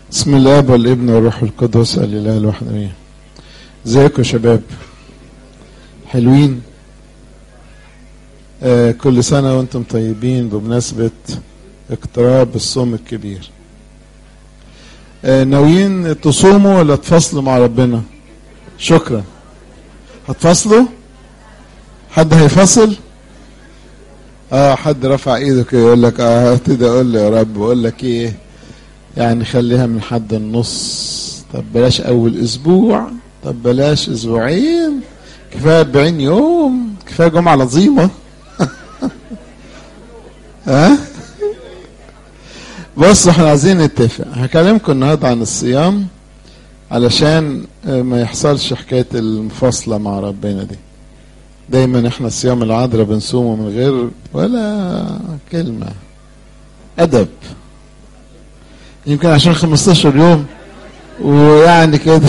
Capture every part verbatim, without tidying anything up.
بسم الله والابن والروح القدس الاله الواحد امين. ازيكم يا شباب؟ حلوين؟ آه كل سنه وانتم طيبين بمناسبه اقتراب الصوم الكبير. آه ناويين تصوموا ولا تفصلوا مع ربنا؟ شكرا. هتفصلوا؟ حد هيفصل؟ اه حد رفع ايده كده يقول لك اه ابتدي اقول له يا رب بقول لك ايه يعني خليها من حد النص، طب بلاش اول اسبوع، طب بلاش اسبوعين، كفايه أربعين يوم، كفايه جمعه عظيمه. ها بصوا احنا عايزين نتفق. هكلمكم النهارده عن الصيام علشان ما يحصلش حكايه المفاصله مع ربنا دي. دايما احنا الصيام العذراء بنصومه من غير ولا كلمه ادب، يمكن عشان خمستاشر يوم ويعني كده.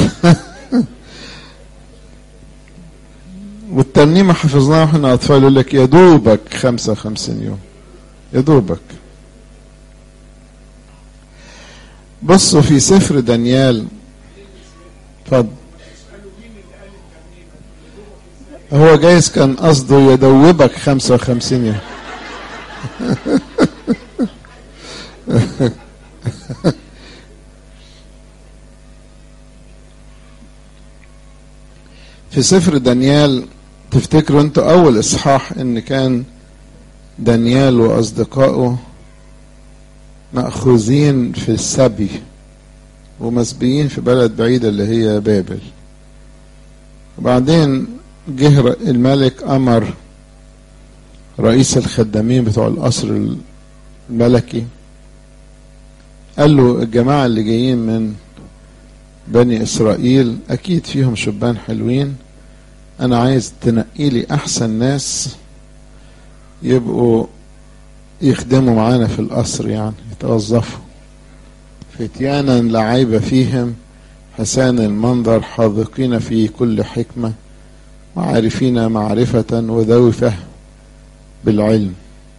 والترنيمه حفظناها واحنا اطفال يقول لك يا دوبك خمسة وخمسين يوم، يا دوبك. بصوا في سفر دانيال، اتفضل. هو جايز كان قصده يدوبك خمسة وخمسين يوم. في سفر دانيال تفتكروا انتوا اول اصحاح ان كان دانيال واصدقائه مأخوذين في السبي ومسبيين في بلد بعيدة اللي هي بابل. وبعدين جه الملك امر رئيس الخدامين بتوع القصر الملكي، قال له الجماعة اللي جايين من بني اسرائيل اكيد فيهم شبان حلوين، انا عايز تنقي لي احسن ناس يبقوا يخدموا معانا في القصر، يعني يتوظفوا. فتيانا لا عيب فيهم، حسان المنظر، حاذقين في كل حكمة، وعارفين معرفة، وذوي فهم بالعلم.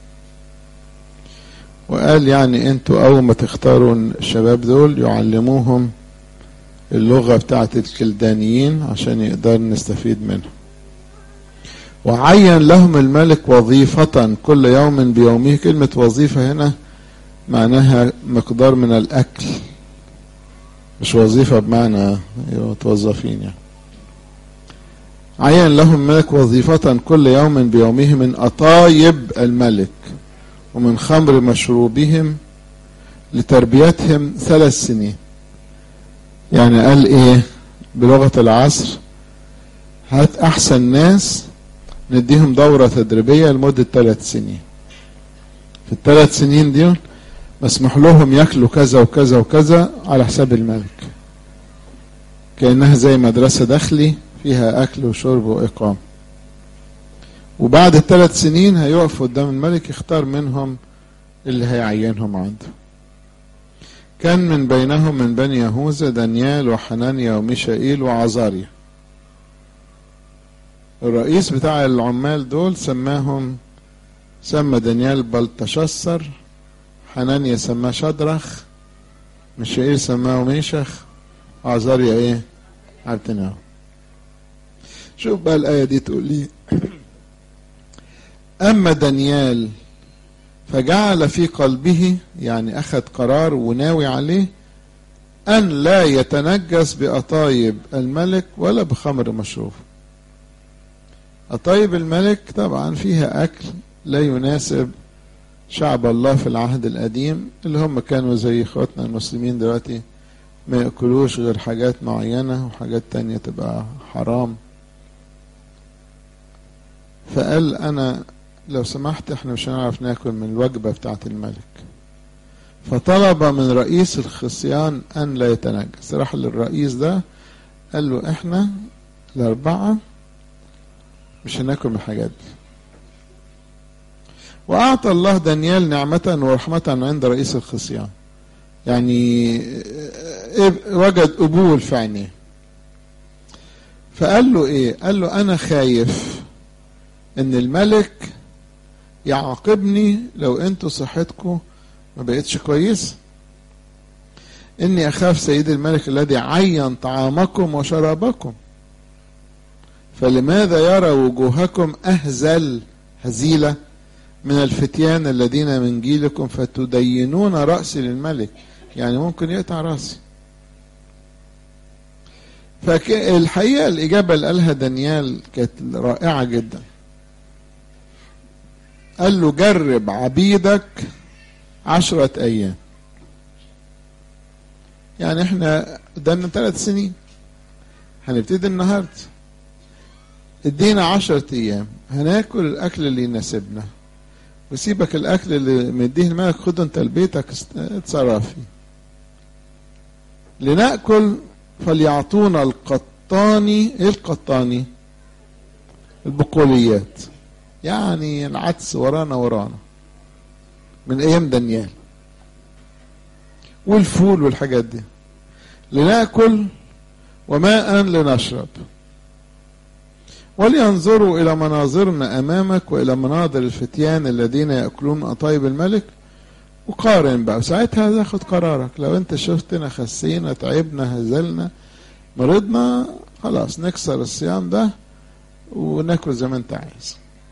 وقال يعني انتوا اول ما تختاروا الشباب دول يعلموهم اللغة بتاعت الكلدانيين عشان يقدر نستفيد منهم. وعين لهم الملك وظيفة كل يوم بيومه. كلمة وظيفة هنا معناها مقدار من الأكل، مش وظيفة بمعنى متوظفين يعني. عين لهم الملك وظيفة كل يوم بيومه من أطايب الملك ومن خمر مشروبهم لتربيتهم ثلاث سنين. يعني قال ايه بلغة العصر؟ هات احسن ناس نديهم دورة تدريبية لمدة ثلاث سنين. في الثلاث سنين دي مسمح لهم ياكلوا كذا وكذا وكذا على حساب الملك، كأنها زي مدرسة داخلي فيها اكل وشرب واقامة. وبعد الثلاث سنين هيقف قدام الملك يختار منهم اللي هيعينهم عنده. كان من بينهم من بني يهوذا دانيال وحنانيا وميشائيل وعزاريا. الرئيس بتاع العمال دول سماهم، سمى دانيال بلتشسر، حنانيا سماه شدرخ، ميشائيل سماه ميشخ، عزاريا ايه عبتناو. شوف بقى الآية دي تقول لي أما دانيال فجعل في قلبه، يعني أخذ قرار وناوي عليه، أن لا يتنجس بأطايب الملك ولا بخمر مشروب. أطايب الملك طبعا فيها أكل لا يناسب شعب الله في العهد القديم، اللي هم كانوا زي إخواتنا المسلمين دلوقتي ما يأكلوش غير حاجات معينة وحاجات تانية تبقى حرام. فقال أنا لو سمحت احنا مش هنعرف ناكل من الوجبة بتاعت الملك. فطلب من رئيس الخصيان ان لا يتنجس. راح للرئيس ده قال له احنا الاربعة مش هناكل من الحاجات دي. واعطى الله دانيال نعمة ورحمة عند رئيس الخصيان، يعني وجد قبول في عينيه. فقال له ايه؟ قال له انا خايف ان الملك يعاقبني لو انتوا صحتكم ما بقتش كويس. إني أخاف سيد الملك الذي عين طعامكم وشرابكم، فلماذا يرى وجوهكم أهزل هزيلة من الفتيان الذين من جيلكم فتدينون رأسي للملك؟ يعني ممكن يقطع رأسي. فالحقيقة الإجابة اللي قالها دانيال كانت رائعة جدا. قال له جرب عبيدك عشرة أيام. يعني احنا قدامنا ثلاث سنين، هنبتدي النهاردة، ادينا عشرة أيام هناكل الأكل اللي يناسبنا، وسيبك الأكل اللي مديه الملك خده انت لبيتك اتصرف فيه. لنأكل فليعطونا القطاني. ايه القطاني؟ البقوليات، يعني العدس ورانا ورانا من ايام دانيال، والفول والحاجات دي. لنأكل وماء لنشرب، ولينظروا الى مناظرنا امامك والى مناظر الفتيان الذين يأكلون قطايب الملك، وقارن بقى ساعتها تاخد قرارك. لو انت شفتنا خسينا تعبنا هزلنا مرضنا، خلاص نكسر الصيام ده وناكل زي ما انت عايز.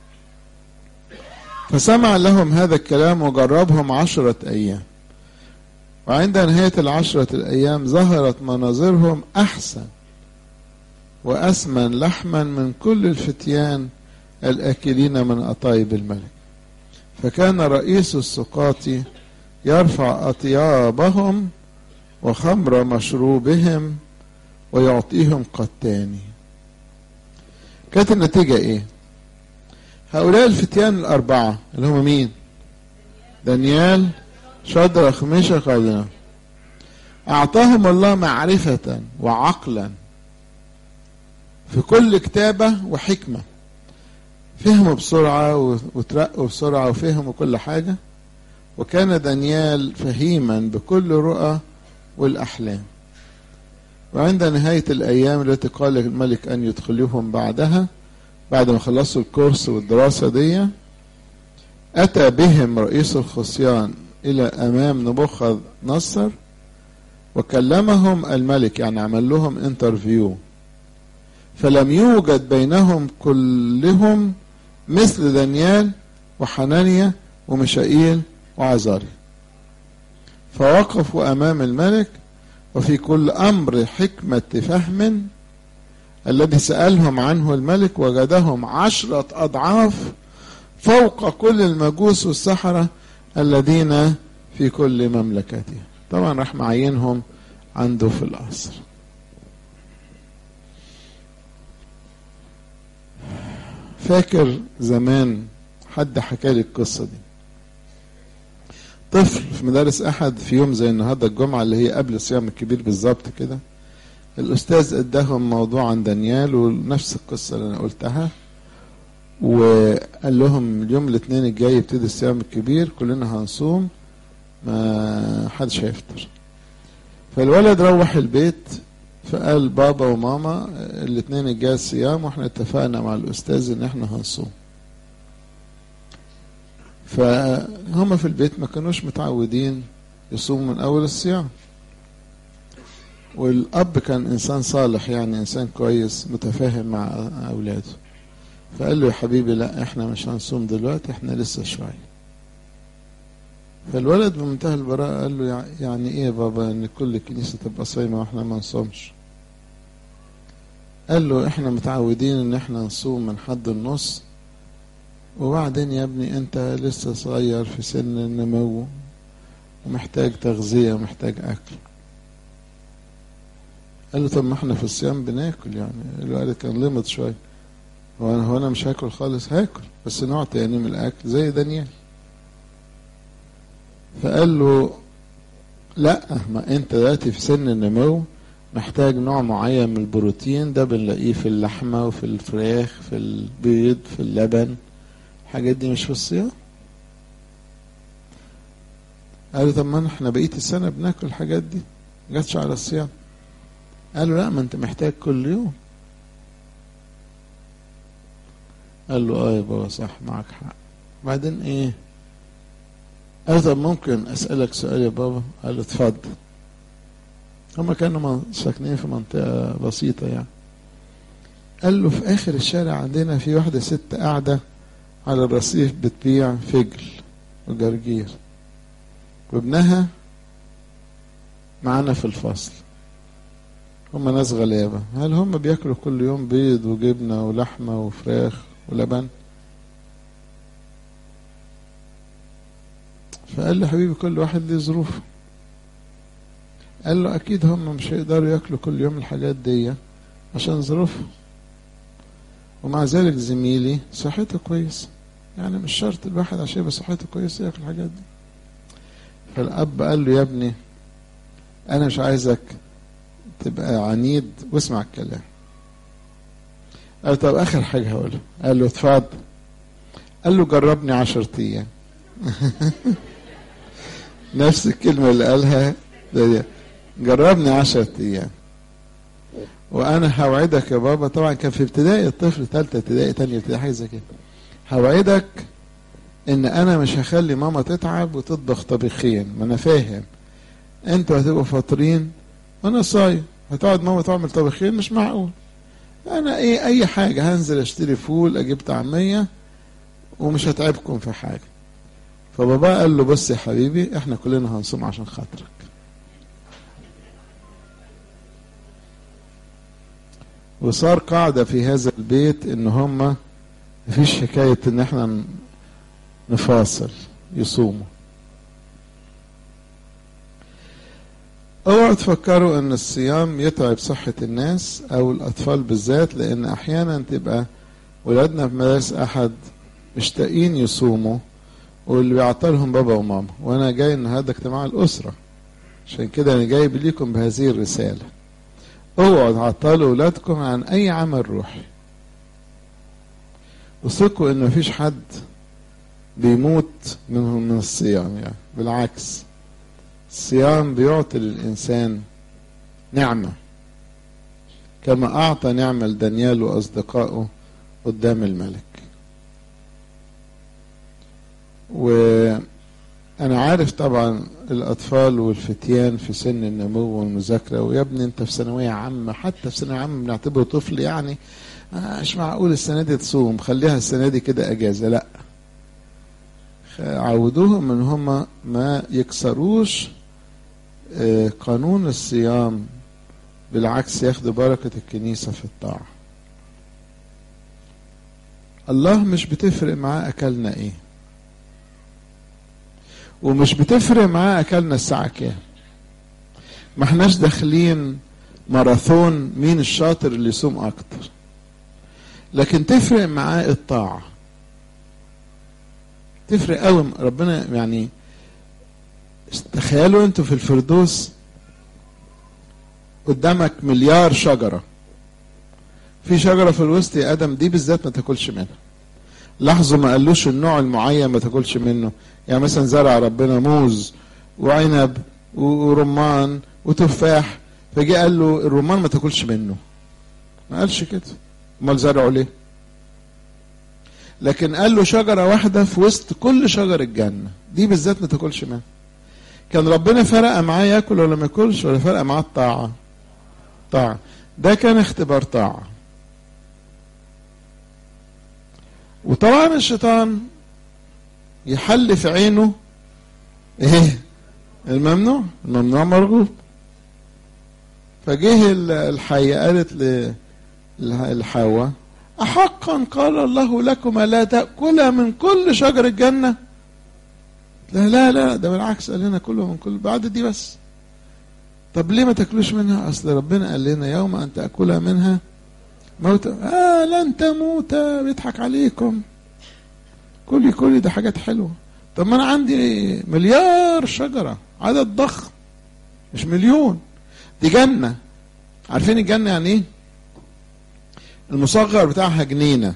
فسمع لهم هذا الكلام وجربهم عشرة ايام، وعند نهاية العشرة الايام ظهرت مناظرهم احسن واسمن لحما من كل الفتيان الاكلين من قطايب الملك. فكان رئيس السقاط يرفع اطيابهم وخمر مشروبهم ويعطيهم قتاني. كانت النتيجة ايه؟ هؤلاء الفتيان الاربعة اللي هم مين؟ دانيال شدرخ ميشخ وابدناغو، اعطاهم الله معرفة وعقلا في كل كتابة وحكمة. فهموا بسرعة وترقوا بسرعة وفهموا كل حاجة، وكان دانيال فهيما بكل رؤى والأحلام. وعند نهاية الأيام التي قال الملك أن يدخلوهم بعدها، بعد ما خلصوا الكورس والدراسة دي، أتى بهم رئيس الخصيان إلى أمام نبوخذ نصر وكلمهم الملك، يعني عمل لهم انترفيو. فلم يوجد بينهم كلهم مثل دانيال وحنانيا وميشائيل وعزاريا. فوقفوا أمام الملك، وفي كل أمر حكمة فهم الذي سألهم عنه الملك وجدهم عشرة أضعاف فوق كل المجوس والسحرة الذين في كل مملكته. طبعا راح معينهم عنده في القصر. فاكر زمان حد حكى لي القصة دي، طفل في مدارس أحد في يوم زي النهاردة الجمعة اللي هي قبل الصيام الكبير بالظبط كده، الأستاذ اداهم موضوع عن دانيال ونفس القصة اللي أنا قلتها، وقال لهم اليوم الاثنين الجاي يبتدي الصيام الكبير، كلنا هنصوم ما حدش هيفطر. فالولد روح البيت فقال بابا وماما الاثنين الجاي الصيام، واحنا اتفقنا مع الأستاذ ان احنا هنصوم. فهم في البيت ما كانوش متعودين يصوموا من اول الصيام، والاب كان انسان صالح، يعني انسان كويس متفاهم مع اولاده. فقال له يا حبيبي لا احنا مش هنصوم دلوقتي، احنا لسه شويه. فالولد بمنتهى البراءه قال له يعني ايه يا بابا ان كل كنيسه تبقى صايمه واحنا ما نصومش؟ قال له احنا متعودين ان احنا نصوم من حد النص، وبعدين يا ابني انت لسه صغير في سن النمو ومحتاج تغذية ومحتاج اكل. قال له طب ما احنا في الصيام بناكل، يعني الولد كان لمط شوية، هو انا هو انا مش هاكل خالص؟ هاكل بس نوع تاني من الاكل زي دانيال. فقال له لا، ما انت دلوقتي في سن النمو محتاج نوع معين من البروتين، ده بنلاقيه في اللحمة وفي الفراخ في البيض في اللبن، الحاجات دي مش في الصيام. قالوا طب ما احنا بقية السنة بناكل الحاجات دي، جاتش على الصيام. قالوا لا، ما انت محتاج كل يوم. قال له اه يا بابا صح معك حق. بعدين ايه؟ قال طب ممكن اسألك سؤال يا بابا؟ قال له اتفضل. هما كانوا ساكنين في منطقة بسيطة يعني. قال له في آخر الشارع عندنا في واحدة ست قاعدة على الرصيف بتبيع فجل وجرجير، وابنها معانا في الفصل. هم ناس غلابة. هل هم بياكلوا كل يوم بيض وجبنة ولحمة وفراخ ولبن؟ فقال له حبيبي كل واحد ليه ظروفه. قال له أكيد هم مش هيقدروا ياكلوا كل يوم الحاجات دي عشان ظروفهم، ومع ذلك زميلي صحته كويس، يعني مش شرط الواحد عشان يبقى صحته كويسة ياكل الحاجات دي. فالأب قال له يا ابني أنا مش عايزك تبقى عنيد واسمع الكلام. قال له طب آخر حاجة هقولها. قال له اتفضل. قال له جربني عشر أيام. نفس الكلمة اللي قالها ده، جربني عشر أيام وأنا هوعدك يا بابا. طبعا كان في ابتدائي، الطفل ثالثة ابتدائي تانية ابتدائي حاجة زي كده. هوعدك إن أنا مش هخلي ماما تتعب وتطبخ طبيخين، ما أنا فاهم أنتوا هتبقوا فاطرين وأنا صايم، هتقعد ماما تعمل طبيخين مش معقول. أنا إيه أي حاجة هنزل أشتري فول أجيب طعمية ومش هتعبكم في حاجة. فبابا قال له بص يا حبيبي احنا كلنا هنصوم عشان خاطرك. وصار قاعدة في هذا البيت ان هما مفيش حكاية ان احنا نفاصل، يصوموا. اوعوا تفكروا ان الصيام يتعب صحة الناس او الاطفال بالذات، لان احيانا تبقى ولادنا في مدارس احد مشتاقين يصوموا واللي بيعطلهم بابا وماما. وانا جاي النهارده اجتماع الاسره، عشان كده انا جايب ليكم بهذه الرساله. اوعوا تعطلوا اولادكم عن اي عمل روحي، وثقوا ان مفيش حد بيموت منهم من الصيام. يعني بالعكس، الصيام بيعطي للانسان نعمه، كما اعطى نعمه لدانيال واصدقائه قدام الملك. وأنا عارف طبعا الأطفال والفتيان في سن النمو والمذاكرة، ويا ابني أنت في ثانوية عامة، حتى في ثانوية عامة بنعتبره طفل، يعني مش معقول السنة دي تصوم، خليها السنة دي كده أجازة. لأ، عودوهم إن هم ما يكسروش قانون الصيام، بالعكس ياخدوا بركة الكنيسة في الطاعة. الله مش بتفرق معاه أكلنا إيه، ومش بتفرق معاه اكلنا الساعة كام. ما احناش داخلين ماراثون مين الشاطر اللي يصوم اكتر، لكن تفرق معاه الطاعة. تفرق قوي. ربنا يعني تخيلوا انتوا في الفردوس قدامك مليار شجرة، في شجرة في الوسط يا ادم دي بالذات ما تاكلش منها. لاحظوا ما قالوش النوع المعين ما تاكلش منه. يعني مثلا زرع ربنا موز وعنب ورمان وتفاح، فجي قال له الرمان ما تاكلش منه، ما قالش كده. امال زرعه ليه؟ لكن قال له شجره واحده في وسط كل شجر الجنه دي بالذات ما تاكلش منها. كان ربنا فرق معاه ياكل ولا ما ياكلش، ولا فرق معاه الطاعه؟ طاعه. ده كان اختبار طاعه. وطبعا الشيطان يحل في عينه ايه؟ الممنوع. الممنوع مرغوب. فجه الحية قالت لحواء أحقا قال الله لكما لا تأكلا من كل شجر الجنة؟ لا لا لا، ده بالعكس قال لنا كله من كل بعد دي بس. طب ليه ما تاكلوش منها؟ أصل ربنا قال لنا يوم أن تأكلها منها موت. آه لن تموت، بيضحك عليكم. كل كل ده حاجات حلوة. طب ما أنا عندي مليار شجرة، عدد ضخم، مش مليون. دي جنة. عارفين الجنة يعني ايه؟ المصغر بتاعها جنينة،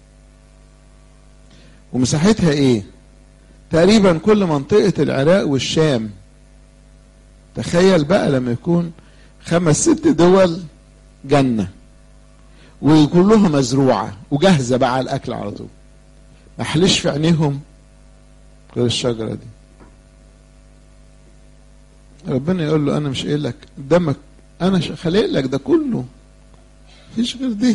ومساحتها ايه؟ تقريبا كل منطقة العراق والشام. تخيل بقى لما يكون خمس ست دول جنة وكلها مزروعة وجاهزة بقى على الأكل على طول، ما حلش في عينيهم غير الشجرة دي. ربنا يقول له أنا مش قايل لك قدامك انا خلق لك ده كله، مفيش غير دي.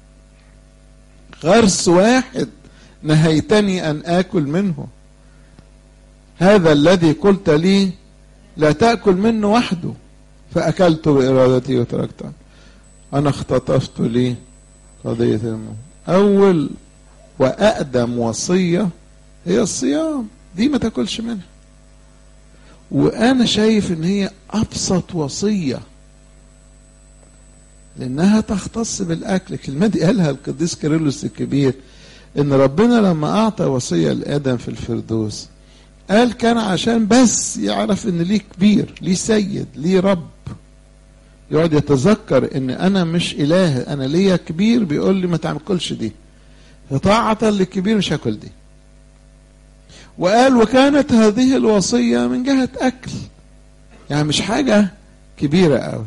غرس واحد نهيتني ان اكل منه، هذا الذي قلت لي لا تأكل منه وحده، فأكلت بإرادتي وتركته. أنا اختطفت لي قضية الموت. أول وأقدم وصية هي الصيام، دي ما تاكلش منها. وأنا شايف إن هي أبسط وصية لأنها تختص بالأكل. الكلمة دي قالها القديس كيرلس الكبير، إن ربنا لما أعطى وصية لآدم في الفردوس قال كان عشان بس يعرف ان ليه كبير، ليه سيد، ليه رب، يقعد يتذكر ان انا مش اله، انا ليا كبير بيقول لي ما تعملش دي، فطاعة للكبير مش هاكل دي. وقال وكانت هذه الوصية من جهة اكل، يعني مش حاجة كبيرة قوي.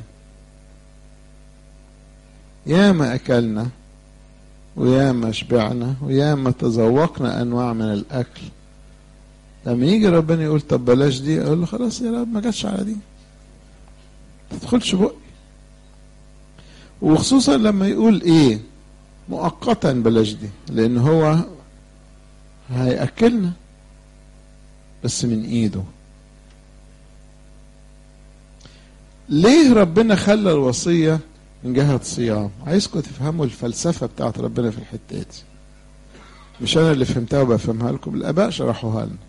ياما اكلنا وياما شبعنا وياما تذوقنا انواع من الاكل، لما يجي ربنا يقول طب بلاش دي، اقول له خلاص يا رب ما جاتش على دي، ما تدخلش بقي. وخصوصا لما يقول ايه مؤقتا بلاش دي، لان هو هيأكلنا بس من ايده. ليه ربنا خلى الوصية من جهة صيام؟ عايزكم تفهموا الفلسفة بتاعت ربنا في الحتة دي، مش انا اللي فهمتها وبفهمها لكم، الاباء شرحوها لنا.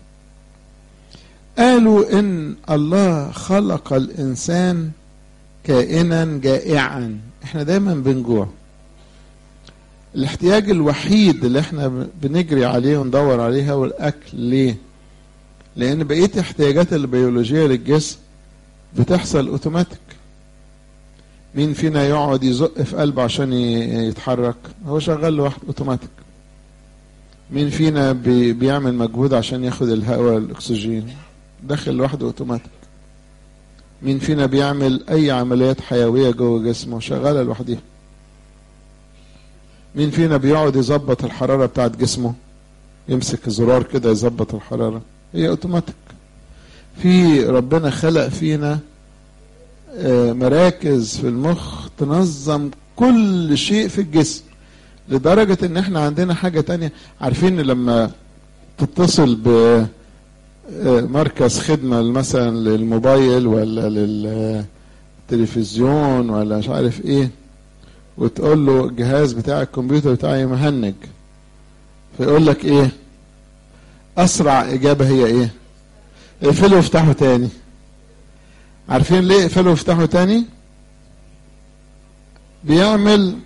قالوا ان الله خلق الانسان كائنا جائعا، احنا دايما بنجوع، الاحتياج الوحيد اللي احنا بنجري عليه وندور عليه هو الاكل. ليه؟ لان بقية احتياجات البيولوجية للجسم بتحصل اوتوماتيك. مين فينا يقعد يزق في قلبه عشان يتحرك؟ هو شغال لوحده اوتوماتيك. مين فينا بي بيعمل مجهود عشان ياخد الهواء الاكسجين؟ داخل لوحده اوتوماتيك. مين فينا بيعمل اي عمليات حيوية جوه جسمه؟ شغالة لوحدها. مين فينا بيقعد يظبط الحرارة بتاعت جسمه؟ يمسك زرار كده يظبط الحرارة، هي اوتوماتيك. في ربنا خلق فينا مراكز في المخ تنظم كل شيء في الجسم، لدرجة ان احنا عندنا حاجة تانية. عارفين لما تتصل بمركز خدمة مثلا للموبايل ولا للتلفزيون ولا مش عارف ايه، وتقول له الجهاز بتاع الكمبيوتر بتاعي مهنج، فيقول لك ايه اسرع اجابة؟ هي ايه؟ اقفله وافتحه تاني. عارفين ليه اقفله وافتحه تاني؟ بيعمل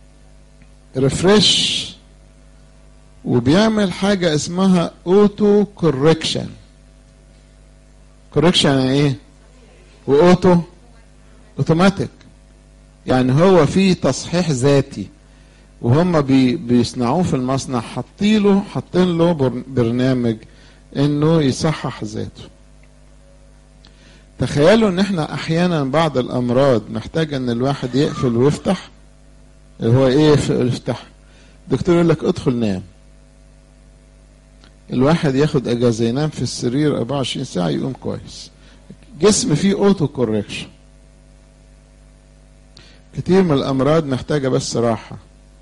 ريفريش وبيعمل حاجة اسمها اوتو كوركشن. كوركشن يعني ايه؟ واوتو اوتوماتيك، يعني هو في تصحيح ذاتي، وهم بي بيصنعوه في المصنع، حاطينه حاطين له برنامج انه يصحح ذاته. تخيلوا ان احنا احيانا بعض الامراض محتاج ان الواحد يقفل ويفتح. اللي هو ايه يفتح؟ الدكتور يقول لك ادخل نام. الواحد ياخد اجازه ينام في السرير أربعة وعشرين ساعه يقوم كويس. جسم فيه اوتو كوركشن. كتير من الامراض محتاجه بس راحه،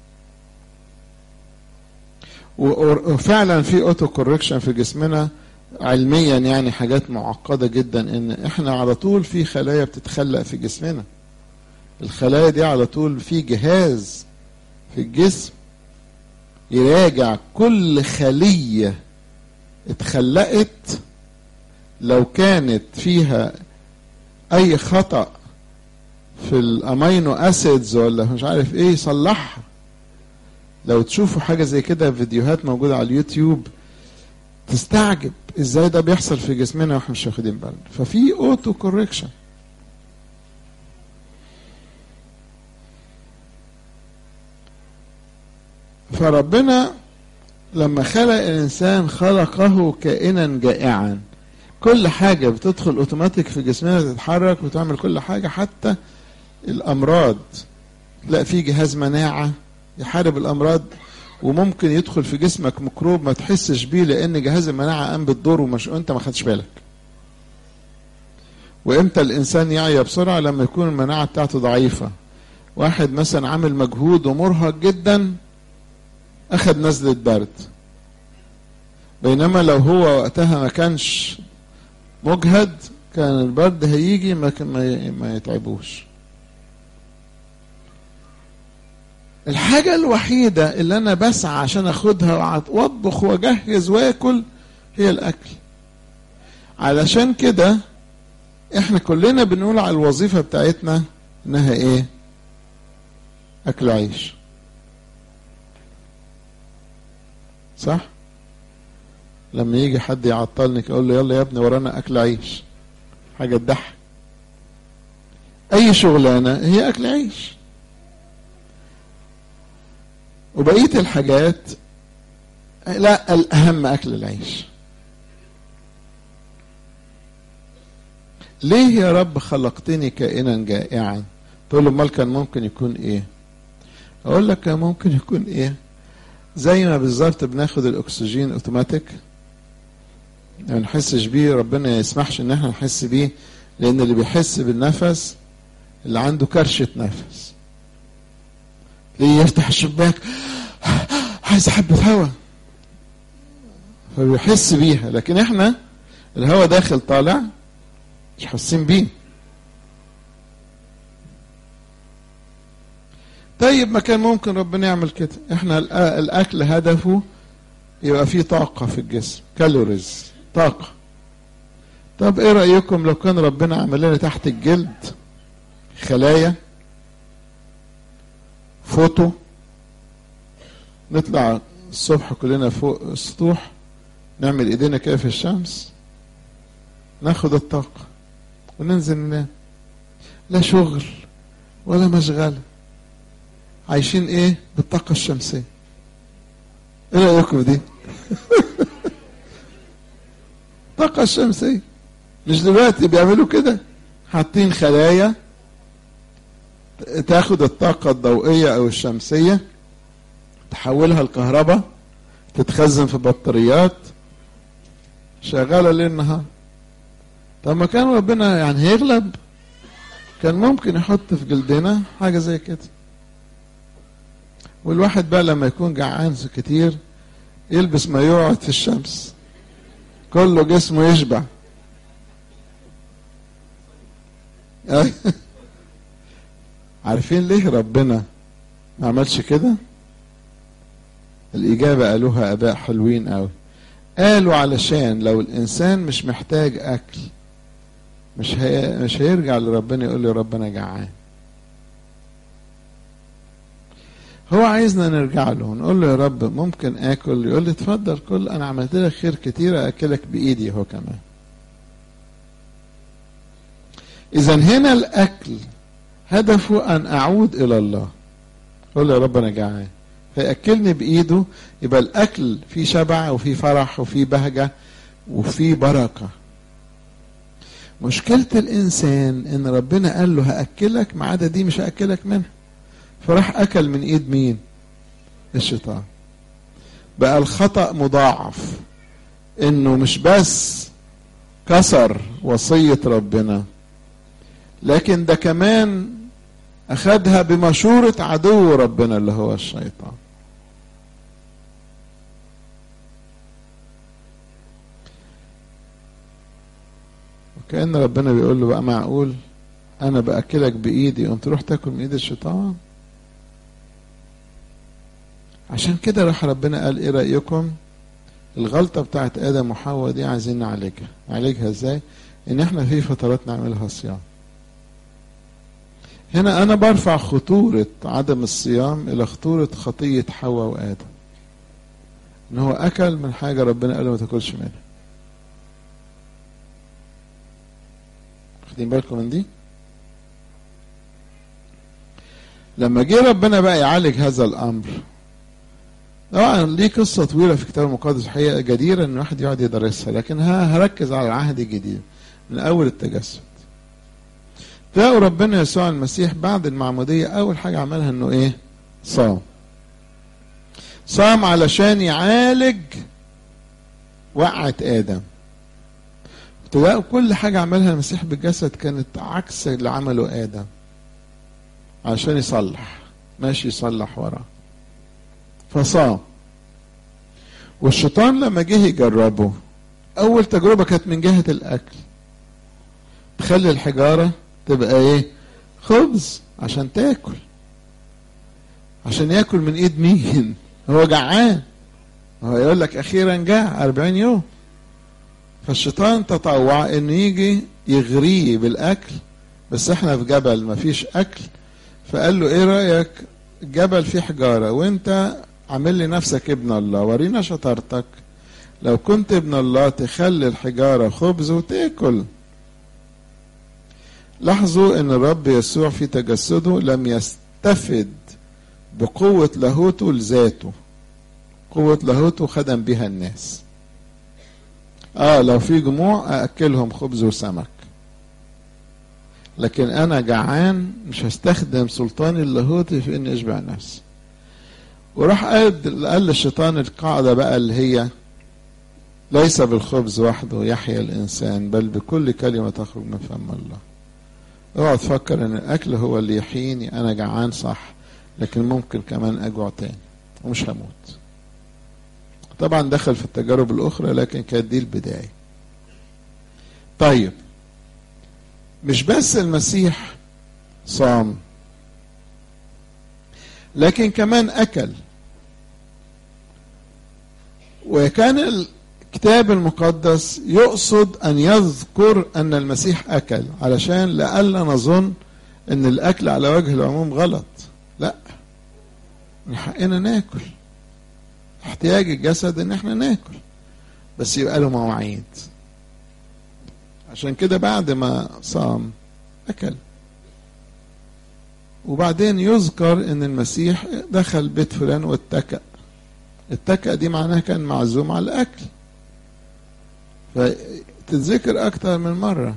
وفعلا في اوتو كوركشن في جسمنا علميا، يعني حاجات معقده جدا، ان احنا على طول في خلايا بتتخلق في جسمنا. الخلايا دي على طول في جهاز في الجسم يراجع كل خليه اتخلقت، لو كانت فيها اي خطأ في الامينو اسيدز ولا مش عارف ايه يصلحها. لو تشوفوا حاجه زي كده فيديوهات موجوده على اليوتيوب تستعجب ازاي ده بيحصل في جسمنا واحنا مش واخدين بالنا. ففي اوتو كوركشن. فربنا لما خلق الانسان خلقه كائنا جائعا. كل حاجه بتدخل اوتوماتيك في جسمنا، تتحرك وتعمل كل حاجه، حتى الامراض. لا، في جهاز مناعه يحارب الامراض، وممكن يدخل في جسمك ميكروب ما تحسش بيه لان جهاز المناعه قام بالدور ومش انت ما خدتش بالك. وامتى الانسان يعيا بسرعة؟ لما يكون المناعة بتاعته ضعيفة. واحد مثلا عامل مجهود ومرهق جدا اخد نزلة برد، بينما لو هو وقتها ما كانش مجهد كان البرد هيجي ما, ما يتعبوش. الحاجة الوحيدة اللي انا بسعى عشان اخدها واطبخ واجهز واكل هي الاكل. علشان كده احنا كلنا بنقول على الوظيفة بتاعتنا انها ايه؟ اكل عيش، صح؟ لما يجي حد يعطلني اقول له يلا يا ابني ورانا اكل عيش، حاجة تضحك. اي شغلانة هي اكل عيش، وبقية الحاجات لا، الاهم اكل العيش. ليه يا رب خلقتني كائنا جائعا؟ تقول له امال كان ممكن يكون ايه؟ اقول لك كان ممكن يكون ايه؟ زي ما بالظبط بناخد الاكسجين اوتوماتيك ما نحسش بيه، ربنا يسمحش ان احنا نحس بيه، لان اللي بيحس بالنفس اللي عنده كرشة نفس، ليه يفتح الشباك عايز حبة هوا فبيحس بيها، لكن احنا الهوا داخل طالع مش حاسين بيه. طيب ما كان ممكن ربنا يعمل كده. احنا الاكل هدفه يبقى فيه طاقة في الجسم، كالوريز، طاقة. طب ايه رأيكم لو كان ربنا عمل لنا تحت الجلد خلايا فوتو، نطلع الصبح كلنا فوق السطوح نعمل ايدينا كده في الشمس، ناخد الطاقة وننزل ننام، لا شغل ولا مشغلة، عايشين ايه؟ بالطاقة الشمسية. ايه رأيكم دي؟ الطاقة الشمسية مش دلوقتي بيعملوا كده؟ حاطين خلايا تاخد الطاقة الضوئية او الشمسية تحولها لكهرباء تتخزن في بطاريات شغالة ليل نهار. طب ما كان ربنا يعني هيغلب، كان ممكن يحط في جلدنا حاجة زي كده. والواحد بقى لما يكون جعان كتير يلبس ما يقعد في الشمس كله جسمه يشبع. عارفين ليه ربنا ما عملش كده؟ الإجابة قالوها آباء حلوين قوي. قالوا علشان لو الإنسان مش محتاج أكل مش هي... مش هيرجع لربنا يقول له ربنا جعان. هو عايزنا نرجع له نقول له يا رب ممكن آكل؟ يقول لي اتفضل كل، أنا عملت لك خير كتير أكلك بإيدي هو كمان. إذا هنا الأكل هدفه أن أعود إلى الله. قول له يا رب أنا جعان فيأكلني بإيده، يبقى الأكل فيه شبع وفيه فرح وفيه بهجة وفيه بركة. مشكلة الإنسان إن ربنا قال له هأكلك ما عدا دي مش هأكلك منها، فراح أكل من إيد مين؟ الشيطان. بقى الخطأ مضاعف، إنه مش بس كسر وصية ربنا لكن ده كمان أخدها بمشورة عدو ربنا اللي هو الشيطان. وكأن ربنا بيقول له بقى معقول أنا بأكلك بإيدي قمت تروح تاكل من إيد الشيطان؟ عشان كده راح ربنا قال إيه رأيكم الغلطة بتاعت آدم وحواء دي عايزين نعالجها. نعالجها إزاي؟ إن إحنا في فترات نعملها صيام. هنا أنا برفع خطورة عدم الصيام إلى خطورة خطية حواء وآدم، إن هو أكل من حاجة ربنا قال له ما تاكلش منها. واخدين بالكم من دي؟ لما جه ربنا بقى يعالج هذا الأمر، طبعا ليه قصة طويلة في الكتاب المقدس حقيقة جديرة إن الواحد يقعد يدرسها، لكن هركز على العهد الجديد من أول التجسد. تلاقوا ربنا يسوع المسيح بعد المعمودية أول حاجة عملها إنه إيه؟ صام. صام علشان يعالج وقعة آدم. تلاقوا كل حاجة عملها المسيح بالجسد كانت عكس اللي عمله آدم، عشان يصلح، ماشي يصلح وراه. فصام. والشيطان لما جه يجربه، أول تجربة كانت من جهة الأكل، تخلي الحجارة تبقى إيه؟ خبز عشان تاكل. عشان ياكل من إيد مين؟ هو جعان. هو يقول لك أخيرا جاع أربعين يوم. فالشيطان تطوع إنه يجي يغريه بالأكل، بس إحنا في جبل مفيش أكل، فقال له إيه رأيك؟ الجبل فيه حجارة وأنت عامل لي نفسك ابن الله، ورينا شطارتك. لو كنت ابن الله تخلي الحجارة خبز وتاكل. لاحظوا ان الرب يسوع في تجسده لم يستفد بقوة لاهوته لذاته، قوة لاهوته خدم بها الناس. اه لو في جموع ااكلهم خبز وسمك، لكن انا جعان مش هستخدم سلطاني اللاهوتي في اني اشبع نفسي. وراح قال قال للشيطان القاعدة بقى اللي هي ليس بالخبز وحده يحيا الانسان بل بكل كلمة تخرج من فم الله. اوعى تفكر ان الاكل هو اللي يحييني، انا جعان صح، لكن ممكن كمان اجوع تاني ومش هموت. طبعا دخل في التجارب الاخرى، لكن كانت دي البداية. طيب مش بس المسيح صام، لكن كمان اكل. وكان الكتاب المقدس يقصد ان يذكر ان المسيح اكل، علشان لألا نظن ان الاكل على وجه العموم غلط. لا، من حقنا ناكل، احتياج الجسد ان احنا ناكل، بس يبقى له مواعيد. عشان كده بعد ما صام اكل. وبعدين يذكر ان المسيح دخل بيت فلان واتكأ. التكأ دي معناها كان معزوم على الاكل، فتتذكر اكتر من مرة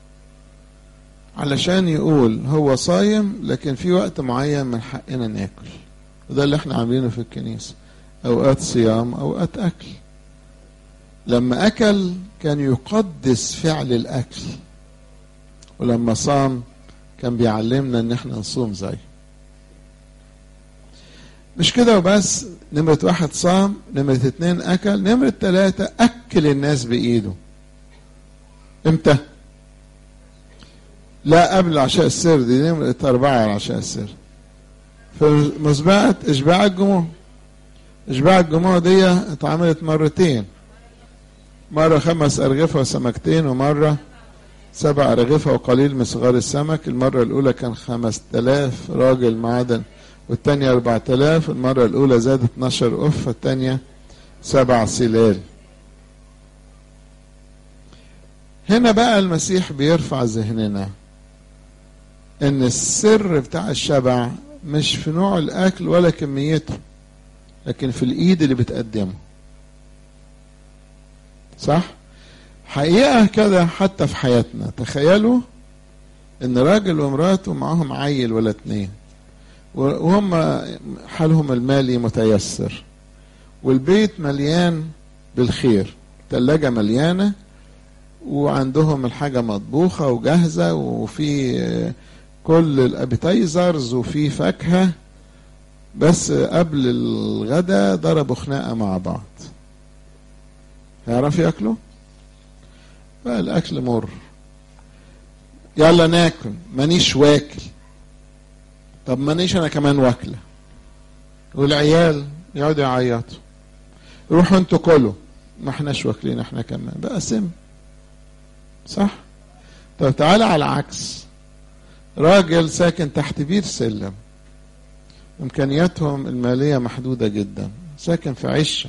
علشان يقول هو صايم، لكن في وقت معين من حقنا ناكل. وده اللي احنا عاملينه في الكنيسة، اوقات صيام اوقات اكل. لما اكل كان يقدس فعل الاكل، ولما صام كان بيعلمنا ان احنا نصوم زيه. مش كده وبس، نمرة واحد صام، نمرة اتنين اكل، نمرة تلاتة اكل الناس بايده. امتى؟ لا قبل عشاء السر، دي نمرة اربعة على عشاء السر. في مسبعة اشباع الجموع. اشباع الجموع دي اتعملت مرتين، مرة خمس ارغفة وسمكتين، ومرة سبع ارغفة وقليل من صغار السمك. المرة الاولى كان خمس تلاف راجل معدن، والتانية اربع تلاف. المرة الاولى زادت اتناشر اف، التانية سبع سلال. هنا بقى المسيح بيرفع ذهننا ان السر بتاع الشبع مش في نوع الاكل ولا كميته، لكن في الايد اللي بتقدمه. صح؟ حقيقة كده حتى في حياتنا. تخيلوا ان راجل ومراته معاهم عيل ولا اتنين، وهم حالهم المالي متيسر، والبيت مليان بالخير، تلاجة مليانة، وعندهم الحاجة مطبوخة وجاهزة، وفي كل الابيتايزرز، وفي فاكهة، بس قبل الغداء ضربوا خناقة مع بعض. هيعرفوا ياكلوا؟ بقى الاكل مر. يلا ناكل، مانيش واكل. طب مانيش انا كمان واكله. والعيال يقعدوا يعيطوا، روحوا انتوا كلوا، ما احناش واكلين احنا كمان، بقى سم. صح؟ طب تعالى على العكس، راجل ساكن تحت بير سلم، امكانياتهم الماليه محدوده جدا، ساكن في عشه،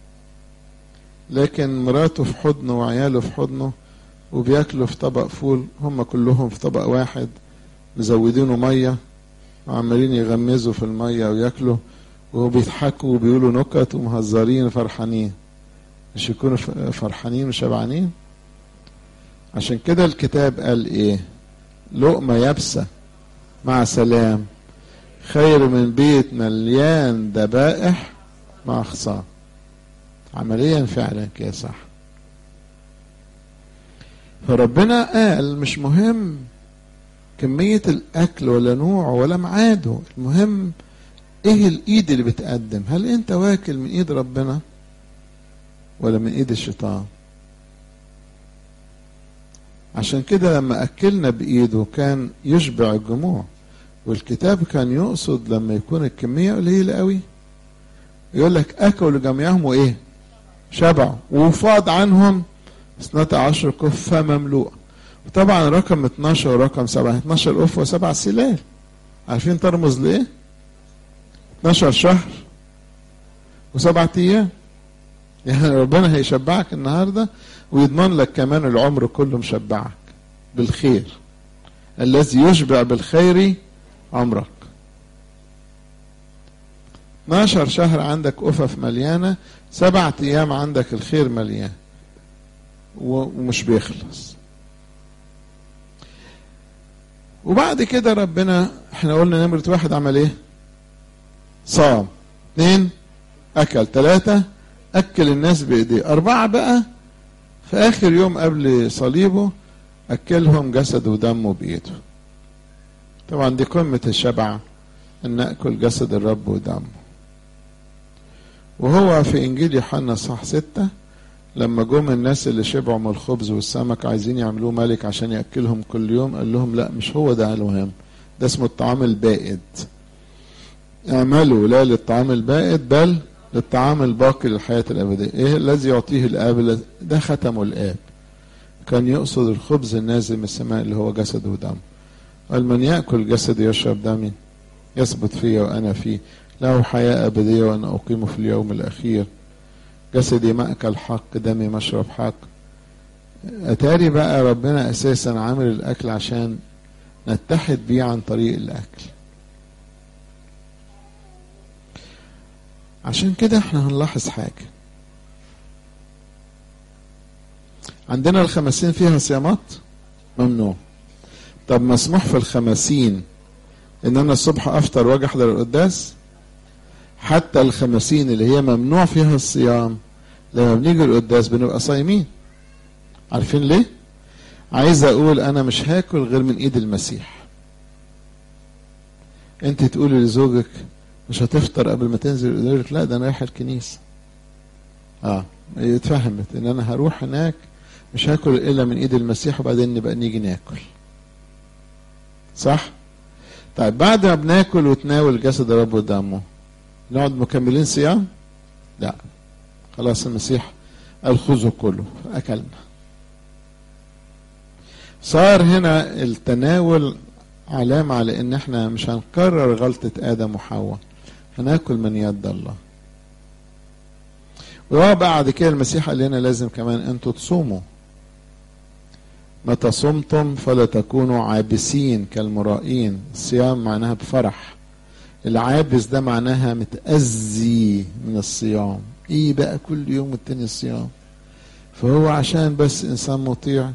لكن مراته في حضنه وعياله في حضنه، وبياكلوا في طبق فول، هم كلهم في طبق واحد، مزودينه ميه وعمالين يغمزوا في الميه وياكلوا، وبيضحكوا وبيقولوا نكت ومهزرين وفرحانين. مش يكونوا فرحانين وشبعانين؟ عشان كده الكتاب قال ايه؟ لقمة يابسة مع سلام خير من بيت مليان ذبائح مع خصام. عمليا فعلا كده صح. فربنا قال مش مهم كمية الأكل ولا نوعه ولا ميعاده، المهم ايه الإيد اللي بتقدم، هل انت واكل من إيد ربنا ولا من إيد الشيطان؟ عشان كده لما أكلنا بإيده كان يشبع الجموع، والكتاب كان يقصد لما يكون الكمية قليلة قوي يقول لك أكلوا جميعهم وإيه؟ شبعوا وفاض عنهم اثنتا عشر كفة مملوءة. وطبعا رقم اتناشر ورقم سبعة، اتناشر أف وسبع سلال، عارفين ترمز لإيه؟ اتناشر شهر وسبعة أيام. يعني ربنا هيشبعك النهارده ويضمن لك كمان العمر كله مشبعك بالخير، الذي يشبع بالخير عمرك. اتناشر شهر عندك أفف مليانة، سبعة أيام عندك الخير مليان ومش بيخلص. وبعد كده ربنا احنا قلنا نمرة واحد عمل ايه؟ صام. اثنين أكل. ثلاثة أكل الناس بإيديه. أربعة بقى في آخر يوم قبل صليبه أكلهم جسد ودمه بإيده. طبعا دي قمة الشبع، أن نأكل جسد الرب ودمه. وهو في إنجيل يوحنا صح ستة لما جم الناس اللي شبعوا من الخبز والسمك عايزين يعملوه ملك عشان يأكلهم كل يوم، قال لهم لا مش هو ده المهم، ده اسمه الطعام البائد. اعملوا لا للطعام البائد بل للطعام الباقي للحياة الأبدية. إيه الذي يعطيه الآب؟ ده ختمه الآب. كان يقصد الخبز النازل من السماء اللي هو جسد ودم. قال من يأكل جسدي يشرب دمي يثبت فيه وأنا فيه له حياة أبدية وأنا أقيمه في اليوم الأخير. جسدي مأكل حق، دمي مشرب حق. أتاري بقى ربنا أساسا عامل الأكل عشان نتحد بيه عن طريق الأكل. عشان كده احنا هنلاحظ حاجة، عندنا الخمسين فيها صيامات ممنوع. طب مسموح في الخمسين ان انا الصبح افطر واجي احضر القداس؟ حتى الخمسين اللي هي ممنوع فيها الصيام لما بنيجي القداس بنبقى صايمين. عارفين ليه؟ عايز اقول انا مش هاكل غير من ايد المسيح. انت تقولي لزوجك مش هتفطر قبل ما تنزل، يقول لك لا ده انا رايح الكنيسه. اه اتفهمت ان انا هروح هناك مش هاكل الا من ايد المسيح وبعدين نبقى نيجي ناكل. صح؟ طيب بعد ما بناكل وتناول جسد الرب ودمه نقعد مكملين صيام؟ لا، خلاص المسيح قال خذوا كله، اكلنا. صار هنا التناول علامة على ان احنا مش هنكرر غلطة ادم وحواء، هناكل من يد الله. وبعد كده المسيح قال لنا لازم كمان انتوا تصوموا. متى صمتم فلا تكونوا عابسين كالمرائين. الصيام معناها بفرح، العابس ده معناها متأذي من الصيام. ايه بقى كل يوم التاني الصيام؟ فهو عشان بس انسان مطيع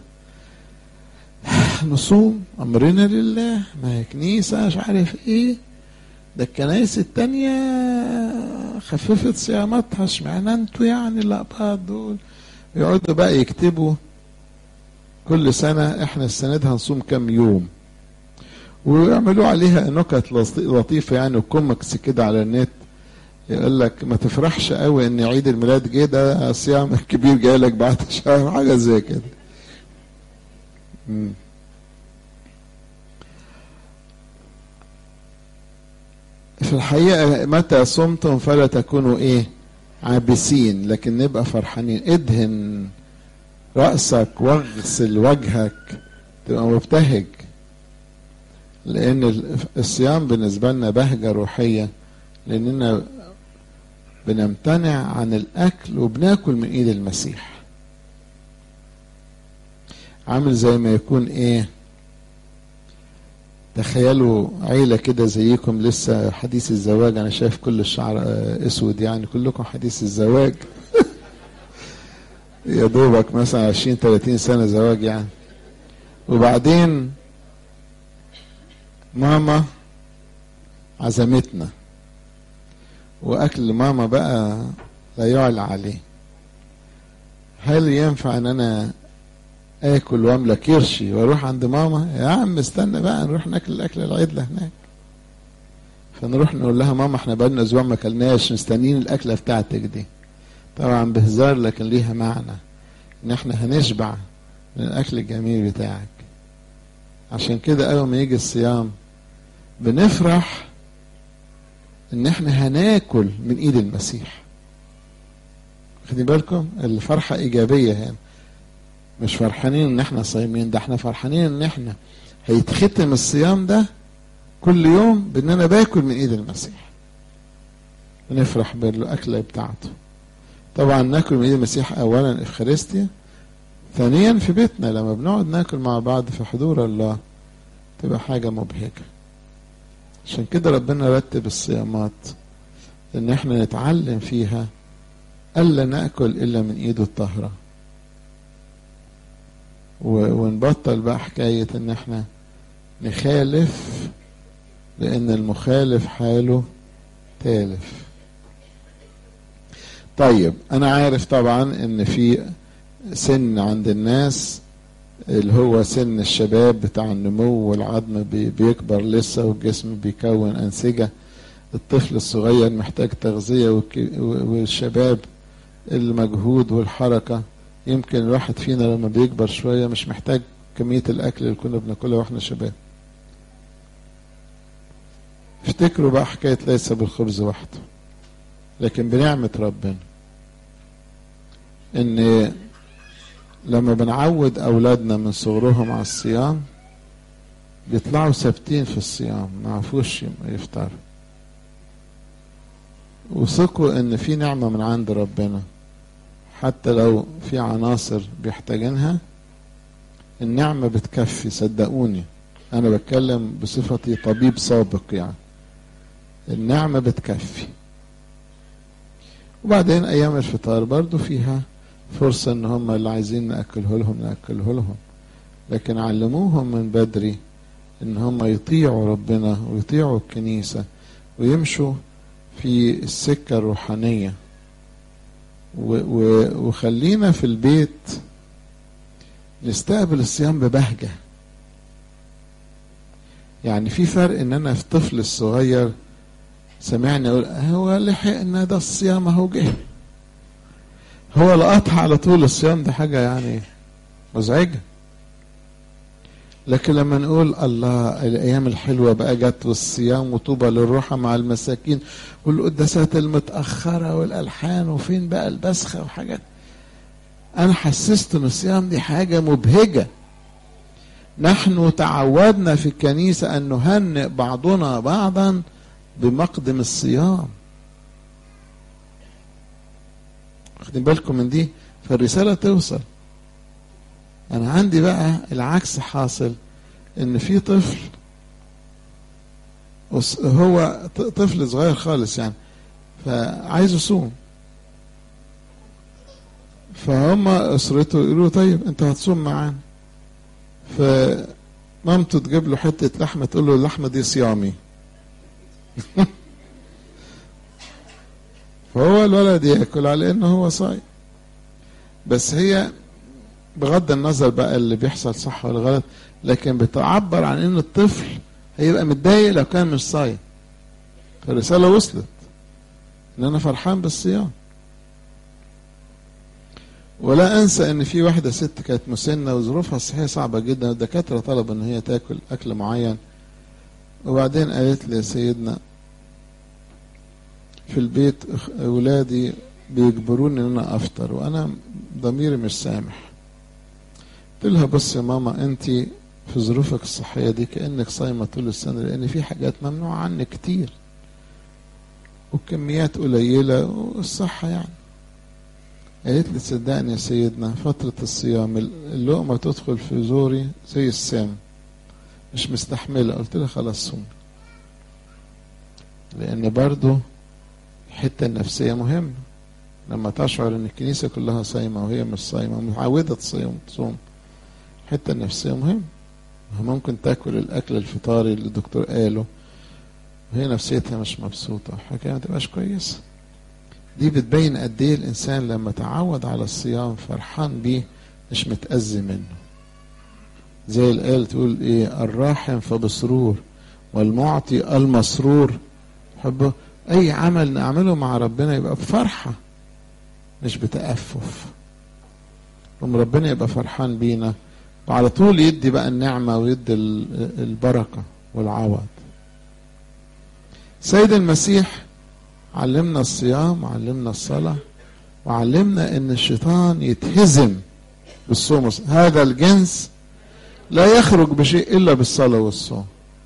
نصوم، امرنا لله، ما هي كنيسة مش عارف ايه، ده الكنائس التانية خففت صياماتها، اشمعنى انتوا يعني الأقباط دول؟ يقعدوا بقى يكتبوا كل سنة احنا السنة دي هنصوم كام يوم، ويعملوا عليها نكت لطيفة يعني وكومكس كده على النت. يقول لك ما تفرحش قوي ان عيد الميلاد جه، ده صيام كبير جاي لك بعد شهر، حاجة زي كده. مم. في الحقيقة متى صمتم فلا تكونوا ايه؟ عابسين، لكن نبقى فرحانين. ادهن رأسك واغسل وجهك، تبقى مبتهج، لان الصيام بالنسبة لنا بهجة روحية، لاننا بنمتنع عن الاكل وبناكل من ايد المسيح. عامل زي ما يكون ايه، تخيلوا عيلة كده زيكم لسه حديث الزواج، انا شايف كل الشعر اسود يعني، كلكم حديث الزواج يا دوبك مثلا عشرين ثلاثين سنة زواج يعني. وبعدين ماما عزمتنا، واكل ماما بقى لا يعلى عليه. هل ينفع ان انا اكل واملى كرشي واروح عند ماما، يا عم استنى بقى نروح ناكل الاكل العدله هناك. فنروح نقول لها ماما احنا بقالنا اسبوع ما اكلناش، مستنيين الاكله بتاعتك دي. طبعا بهزار لكن ليها معنى ان احنا هنشبع من الاكل الجميل بتاعك. عشان كده اول ما يجي الصيام بنفرح ان احنا هناكل من ايد المسيح. خدي بالكم الفرحه ايجابيه هنا، مش فرحانين ان احنا صايمين، ده احنا فرحانين ان احنا هيتختم الصيام ده كل يوم بان انا باكل من ايد المسيح. بنفرح بالاكله بتاعته. طبعا ناكل من ايد المسيح اولا الافخارستيا، ثانيا في بيتنا لما بنقعد ناكل مع بعض في حضور الله تبقى حاجه مبهجه. عشان كده ربنا رتب الصيامات ان احنا نتعلم فيها الا ناكل الا من ايده الطاهره، ونبطل بقى حكايه ان احنا نخالف، لان المخالف حاله تالف. طيب انا عارف طبعا ان في سن عند الناس اللي هو سن الشباب بتاع النمو والعظم بيكبر لسه والجسم بيكون انسجه. الطفل الصغير محتاج تغذيه، والشباب المجهود والحركه. يمكن الواحد فينا لما بيكبر شويه مش محتاج كميه الاكل اللي كنا بناكلها واحنا شباب. افتكروا بقى حكايه ليس بالخبز وحده لكن بنعمه ربنا، ان لما بنعود اولادنا من صغرهم على الصيام بيطلعوا ثابتين في الصيام، ما عرفوش يفطروا. وثقوا ان في نعمه من عند ربنا، حتى لو في عناصر بيحتاجينها النعمه بتكفي. صدقوني انا بتكلم بصفتي طبيب سابق، يعني النعمه بتكفي. وبعدين ايام الفطار برضو فيها فرصة ان هم اللي عايزين نأكله لهم نأكله لهم، لكن علموهم من بدري ان هم يطيعوا ربنا ويطيعوا الكنيسة ويمشوا في السكة الروحانية. وخلينا في البيت نستقبل الصيام ببهجة. يعني في فرق ان انا في طفل الصغير سمعني اقول هو لحقنا ده الصيام اهو جه، هو لقطها على طول الصيام، ده حاجة يعني مزعجة. لكن لما نقول الله الأيام الحلوة بقى جت والصيام وطوبى للروحة مع المساكين والقداسات المتأخرة والألحان وفين بقى البسخة وحاجات، أنا حسست إن الصيام دي حاجة مبهجة. نحن تعودنا في الكنيسة أن نهنئ بعضنا بعضا بمقدم الصيام. واخدين بالكم من دي؟ فالرسالة توصل. أنا عندي بقى العكس حاصل، إن في طفل هو طفل صغير خالص يعني فعايز يصوم، فهم أسرته يقولوا طيب أنت هتصوم معانا، فمامته تجيب له حتة لحمة تقول له اللحمة دي صيامي. فهو الولد يأكل على إنه هو صايم. بس هي بغض النظر بقى اللي بيحصل صح ولا غلط، لكن بتعبر عن إن الطفل هيبقى متضايق لو كان مش صايم. فالرسالة وصلت إن أنا فرحان بالصيام. ولا أنسى إن في واحدة ست كانت مسنة وظروفها الصحية صعبة جدا، والدكاترة طلبوا إن هي تاكل أكل معين، وبعدين قالت لي يا سيدنا في البيت أولادي بيجبروني إن أنا أفطر وأنا ضميري مش سامح. قلت لها بص يا ماما أنت في ظروفك الصحية دي كأنك صايمة طول السنة، لأن في حاجات ممنوعة عنك كتير وكميات قليلة والصحة يعني. قالت لي تصدقني يا سيدنا فترة الصيام اللقمة تدخل في زوري زي السام، مش مستحملة. قلت لها خلاص صوم، لأن برضو الحتة النفسية مهمة. لما تشعر ان الكنيسة كلها صايمة وهي مش صايمة متعودة تصوم تصوم الحتة النفسية مهمة. ممكن تاكل الاكل الفطاري اللي الدكتور قاله وهي نفسيتها مش مبسوطة، حاجة ما تبقاش كويسة. دي بتبين قد ايه الانسان لما تعود على الصيام فرحان بيه مش متأذي منه. زي الآية تقول ايه، الراحم فبسرور والمعطي المسرور حبه. اي عمل نعمله مع ربنا يبقى بفرحة مش بتأفف. لما ربنا يبقى فرحان بينا وعلى طول يدي بقى النعمة ويدي البركة والعوض. سيد المسيح علمنا الصيام وعلمنا الصلاة وعلمنا ان الشيطان يتهزم بالصوم. هذا الجنس لا يخرج بشيء الا بالصلاة والصوم.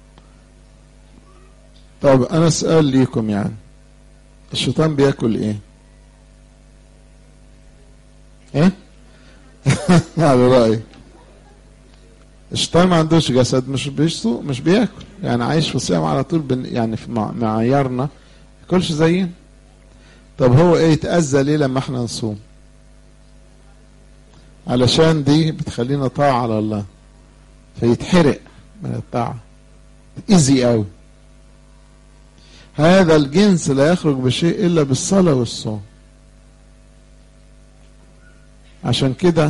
طب انا اسأل ليكم، يعني الشيطان بياكل ايه؟ ايه؟ على رأيي الشيطان ما عندوش جسد، مش بيشسو مش بياكل، يعني عايش في الصيام على طول بن يعني في معيارنا ياكلش زينا. طب هو ايه يتأذى ليه لما احنا نصوم؟ علشان دي بتخلينا طاعة على الله، فيتحرق من الطاعة، ايزي قوي. هذا الجنس لا يخرج بشيء الا بالصلاة والصوم. عشان كده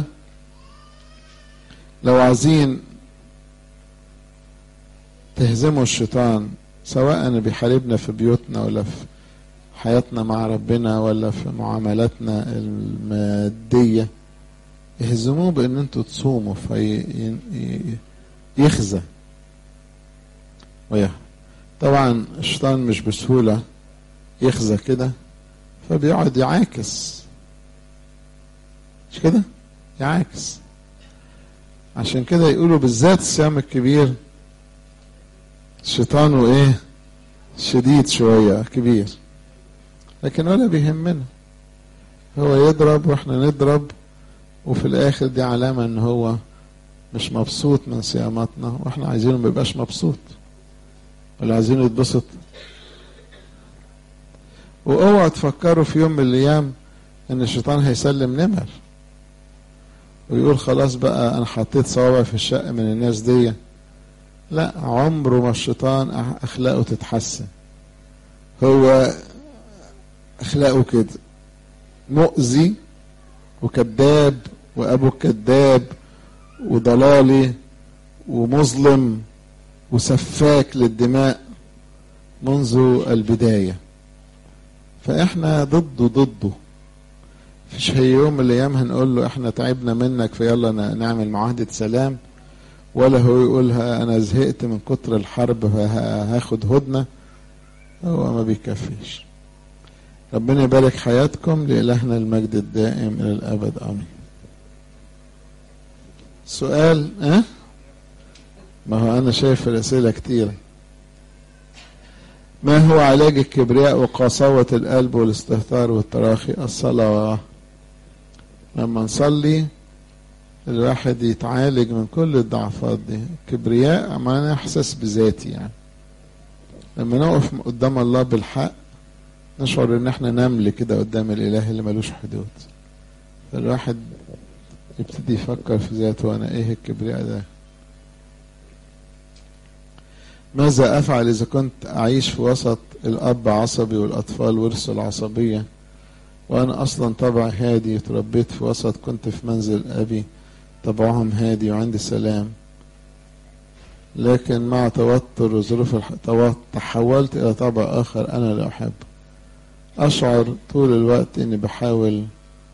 لو عايزين تهزموا الشيطان، سواء بيحاربنا في بيوتنا ولا في حياتنا مع ربنا ولا في معاملاتنا المادية، يهزموه بان انتوا تصوموا فيخزى ويهرب. طبعا الشيطان مش بسهولة يخزى كده، فبيقعد يعاكس، مش كده؟ يعاكس. عشان كده يقولوا بالذات الصيام الكبير الشيطان وايه شديد شوية كبير، لكن ولا بيهمنا، هو يضرب واحنا نضرب، وفي الاخر دي علامة ان هو مش مبسوط من صياماتنا، واحنا عايزينه ما يبقاش مبسوط ولا عايزينه يتبسط. واوعوا تفكروا في يوم من الايام ان الشيطان هيسلم نمر ويقول خلاص بقى انا حطيت صوابع في الشق من الناس دي. لا، عمره ما الشيطان اخلاقه تتحسن، هو اخلاقه كده مؤذي وكذاب وابو كذاب وضلالي ومظلم وسفاك للدماء منذ البداية. فاحنا ضده ضده مفيش هي يوم من الايام هنقول له احنا تعبنا منك فيلا نعمل معاهدة سلام، ولا هو يقولها انا زهقت من كتر الحرب فهاخد هدنة. هو ما بيكفيش. ربنا يبارك حياتكم، لإلهنا المجد الدائم الى الابد امين. سؤال؟ اه ما هو انا شايف الاسئلة كتيرة. ما هو علاج الكبرياء وقساوة القلب والاستهتار والتراخي؟ الصلاة. لما نصلي الواحد يتعالج من كل الضعفات دي. كبرياء معناه احساس بذاتي، يعني لما نقف قدام الله بالحق نشعر ان احنا نمل كده قدام الاله اللي ملوش حدود. فالواحد يبتدي يفكر في ذاته، وانا ايه الكبرياء ده؟ ماذا افعل اذا كنت اعيش في وسط الاب عصبي والاطفال ورثوا العصبية، وانا اصلا طبعي هادي، اتربيت في وسط كنت في منزل ابي طبعهم هادي وعندي سلام، لكن مع توتر وظروف الحياة تحولت الى طبع اخر انا لا احبه. اشعر طول الوقت اني بحاول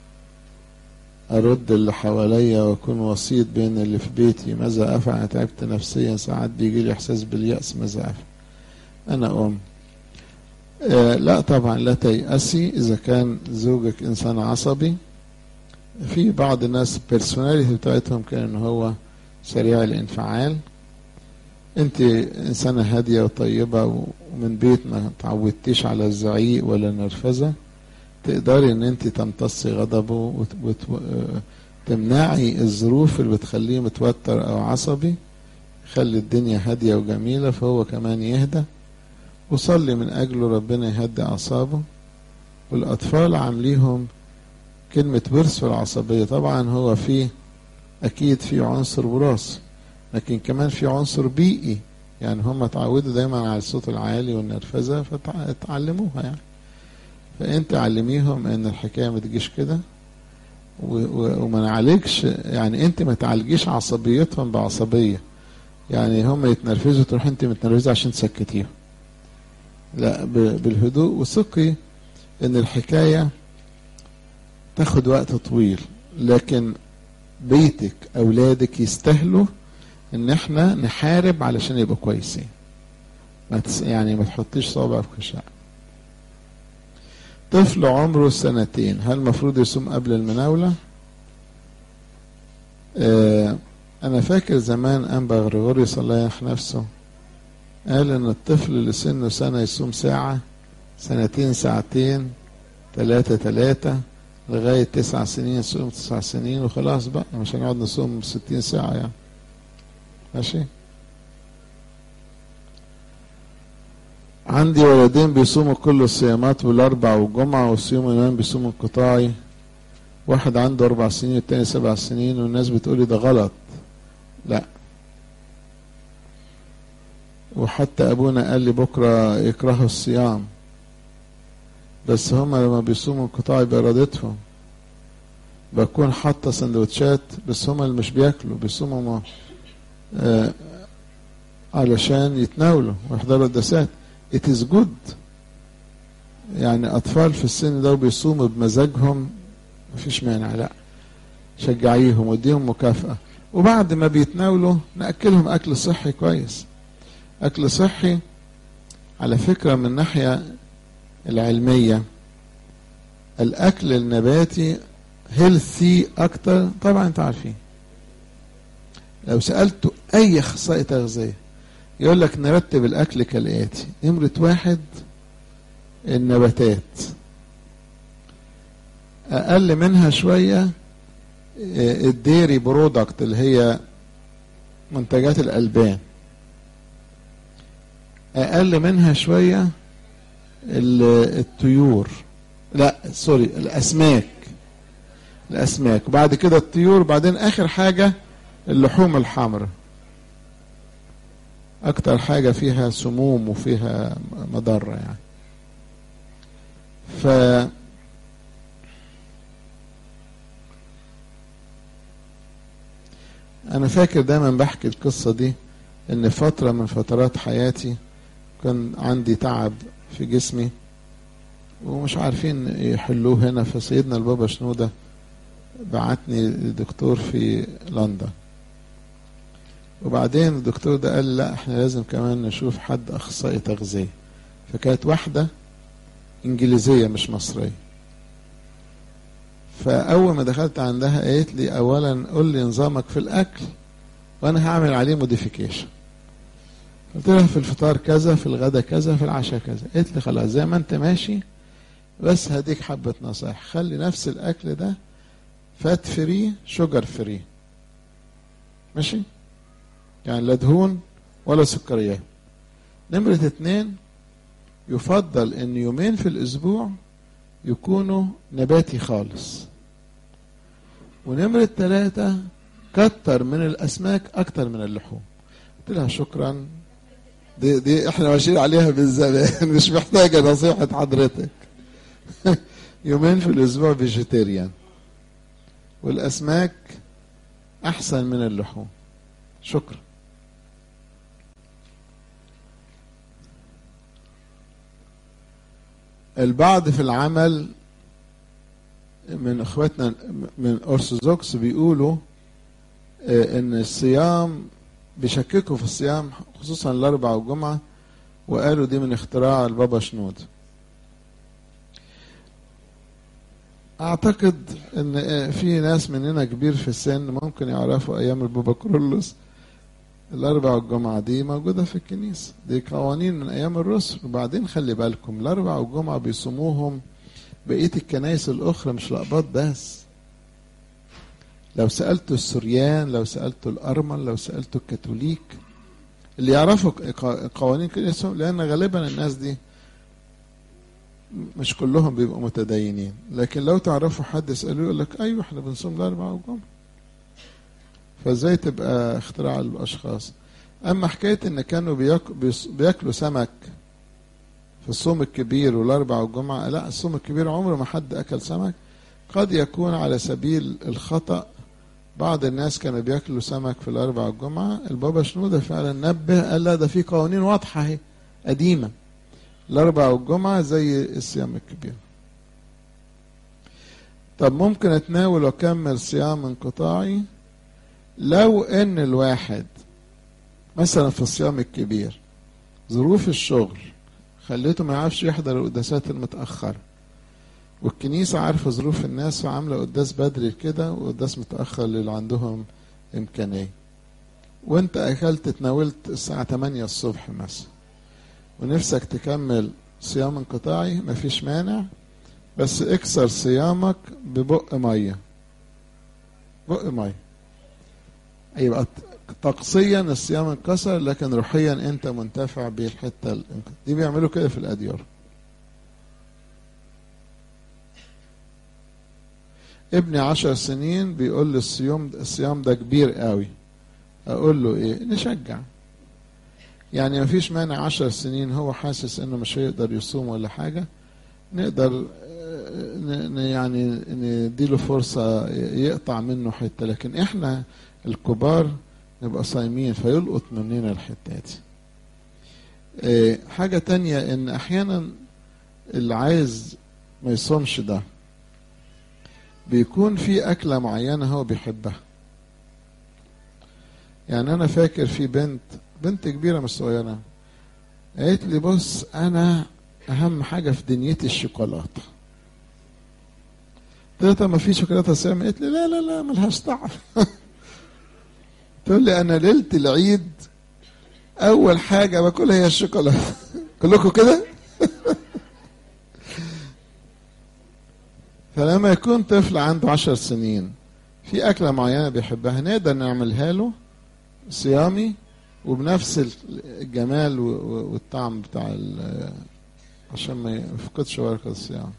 ارد اللي حواليا واكون وسيط بين اللي في بيتي. ماذا افعل؟ تعبت نفسيا، ساعات بيجي لي احساس باليأس. ماذا افعل؟ انا ام آه لا طبعا لا تيأسي اذا كان زوجك انسان عصبي. في بعض الناس بيرسوناليتي بتاعتهم كان ان هو سريع الانفعال. انت انسانة هادية وطيبة ومن بيت ما تعودتيش على الزعيق ولا النرفزة، تقدري ان انت تمتصي غضبه وتمنعي الظروف اللي بتخليه متوتر او عصبي، خلي الدنيا هادية وجميلة فهو كمان يهدى. وصلي من اجله ربنا يهدي اعصابه. والاطفال عامليهم كلمة ورث العصبية. طبعا هو فيه اكيد فيه عنصر وراثي، لكن كمان في عنصر بيئي، يعني هم اتعودوا دايما على الصوت العالي والنرفزة فتعلموها. يعني فانت علميهم ان الحكاية ما تجيش كده. وما نعالجش، يعني انت ما تعالجيش عصبيتهم بعصبية، يعني هم يتنرفزوا تروح انت متنرفزة عشان تسكتيهم. لا، بالهدوء، وثقي ان الحكاية تاخد وقت طويل، لكن بيتك اولادك يستاهلوا ان احنا نحارب علشان يبقوا كويسين. ما تس... يعني ما تحطيش صابع في خشاع. طفل عمره سنتين هل المفروض يصوم قبل المناولة؟ آه انا فاكر زمان انبا غريغوريوس الله يرحم نفسه قال ان الطفل اللي سنه سنة يصوم ساعة، سنتين ساعتين، ثلاثة ثلاثة، لغاية تسع سنين يصوم تسع سنين، وخلاص بقى مش هنقعد نصوم ستين ساعة يعني. ماشي. عندي ولدين بيصوموا كل الصيامات والاربع والجمعة، والصيام اليوم بيصوموا انقطاعي، واحد عنده اربع سنين والتاني سبع سنين، والناس بتقولي ده غلط. لا، وحتى ابونا قال لي بكرة يكرهوا الصيام، بس هما لما بيصوموا انقطاعي بارادتهم، بكون حاطة سندوتشات، بس هما اللي مش بياكلوا بيصوموا آه علشان يتناولوا ويحضروا الدسات. it is good. يعني اطفال في السن ده بيصوموا بمزاجهم مفيش مانع، لا شجعيهم واديهم مكافأة، وبعد ما بيتناولوا نأكلهم اكل صحي كويس. اكل صحي على فكرة من الناحية العلمية الاكل النباتي هيلثي اكتر، طبعا انت عارفين. لو سألتوا اي اخصائي تغذية يقول لك نرتب الاكل كالاتي: نمرة واحد النباتات، اقل منها شوية الديري برودكت اللي هي منتجات الالبان، اقل منها شوية الطيور، لا سوري الاسماك، الاسماك وبعد كده الطيور، بعدين اخر حاجة اللحوم الحمراء، اكتر حاجة فيها سموم وفيها مضرة يعني. ف انا فاكر دايما بحكي القصة دي ان فترة من فترات حياتي كان عندي تعب في جسمي ومش عارفين يحلوه هنا، فسيدنا البابا شنودة بعتني لدكتور في لندن، وبعدين الدكتور ده قال لا احنا لازم كمان نشوف حد اخصائي تغذية، فكانت واحدة انجليزية مش مصرية. فاول ما دخلت عندها قالت لي اولا قول لي نظامك في الاكل وانا هعمل عليه موديفيكيشن. قلت لها في الفطار كذا، في الغداء كذا، في العشاء كذا. قالت لي خلاص زي ما انت ماشي، بس هديك حبة نصائح، خلي نفس الاكل ده فات فري شوجر فري، ماشي، يعني لا دهون ولا سكريات. نمرة اتنين يفضل ان يومين في الاسبوع يكونوا نباتي خالص. ونمرة ثلاثة كتر من الاسماك اكتر من اللحوم. قلت لها شكرا، دي, دي احنا ماشيين عليها بالزمان مش محتاجة نصيحة حضرتك يومين في الاسبوع فيجيتيريان، والاسماك احسن من اللحوم. شكرا. البعض في العمل من اخواتنا من ارثوذكس بيقولوا ان الصيام بيشككوا في الصيام خصوصا الاربع والجمعة، وقالوا دي من اختراع البابا شنود. اعتقد ان في ناس مننا كبير في السن ممكن يعرفوا ايام البابا كرولوس الاربع والجمعة دي موجودة في الكنيسة، دي قوانين من ايام الرسل. وبعدين خلي بالكم الاربع والجمعة بيصوموهم بقية الكنائس الاخرى مش لقباط بس. لو سألتوا السوريان، لو سألتوا الارمن، لو سألتوا الكاثوليك اللي يعرفوا قوانين كنيستهم، لان غالبا الناس دي مش كلهم بيبقوا متدينين، لكن لو تعرفوا حد اسألوه يقول لك ايوه احنا بنصوم الاربع والجمعة. فازاي تبقى اختراع الاشخاص؟ اما حكاية ان كانوا بياك... بياكلوا سمك في الصوم الكبير والاربع والجمعة، لا الصوم الكبير عمره ما حد اكل سمك. قد يكون على سبيل الخطأ بعض الناس كانوا بياكلوا سمك في الأربع والجمعة. البابا شنودة فعلا نبه، قال لا ده في قوانين واضحة اهي قديمة، الأربع والجمعة زي الصيام الكبير. طب ممكن اتناول واكمل صيام انقطاعي لو ان الواحد مثلا في الصيام الكبير ظروف الشغل خليته ما يعرفش يحضر القداسات المتأخرة، والكنيسة عارفة ظروف الناس وعاملة قداس بدري كده وقداس متأخر للي عندهم إمكانية، وانت أكلت تناولت الساعة تمانية الصبح مثلا ونفسك تكمل صيام انقطاعي، مفيش مانع، بس اكسر صيامك ببق مية، بق مية يبقى تقصيا الصيام انكسر، لكن روحيا انت منتفع بالحتة دي. بيعملوا كده في الأديار. ابني عشر سنين بيقول لي الصيام الصيام ده كبير قوي، اقول له ايه؟ نشجع، يعني مفيش مانع عشر سنين هو حاسس انه مش هيقدر يصوم ولا حاجة، نقدر يعني نديله فرصة يقطع منه حتة، لكن احنا الكبار نبقى صايمين فيلقط مننا الحتة دي. حاجة تانية ان احيانا اللي عايز ما يصومش ده بيكون في أكلة معينة هو بيحبها. يعني أنا فاكر في بنت بنت كبيرة مش صغيرة قالت لي بص أنا أهم حاجة في دنيتي الشوكولاتة. قلت لها ما في شوكولاتة صيام؟ قالت لي لا لا لا ملهاش طعم. تقول لي أنا ليلة العيد أول حاجة باكلها هي الشوكولاتة. كلكم كده؟ فلما يكون طفل عنده عشر سنين في أكلة معينة بيحبها نقدر نعملها له صيامي وبنفس الجمال والطعم بتاع عشان ما يفقدش بركة الصيام.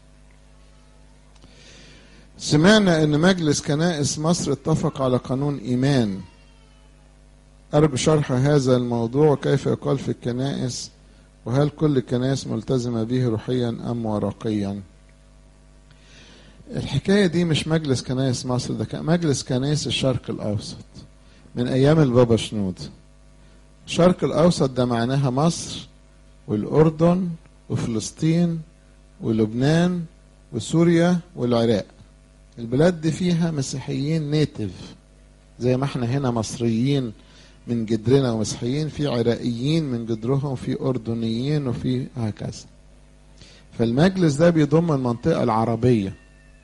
سمعنا ان مجلس كنائس مصر اتفق على قانون ايمان. ارجو شرح هذا الموضوع وكيف يقال في الكنائس، وهل كل الكنائس ملتزمة به روحيا ام ورقيا؟ الحكاية دي مش مجلس كنائس مصر، ده مجلس كنائس الشرق الاوسط من ايام البابا شنود. الشرق الاوسط ده معناها مصر والاردن وفلسطين ولبنان وسوريا والعراق. البلاد دي فيها مسيحيين نيتيف زي ما احنا هنا مصريين من جدرنا ومسيحيين، في عراقيين من جدرهم، في اردنيين، وفي هكذا. فالمجلس ده بيضم المنطقة العربية.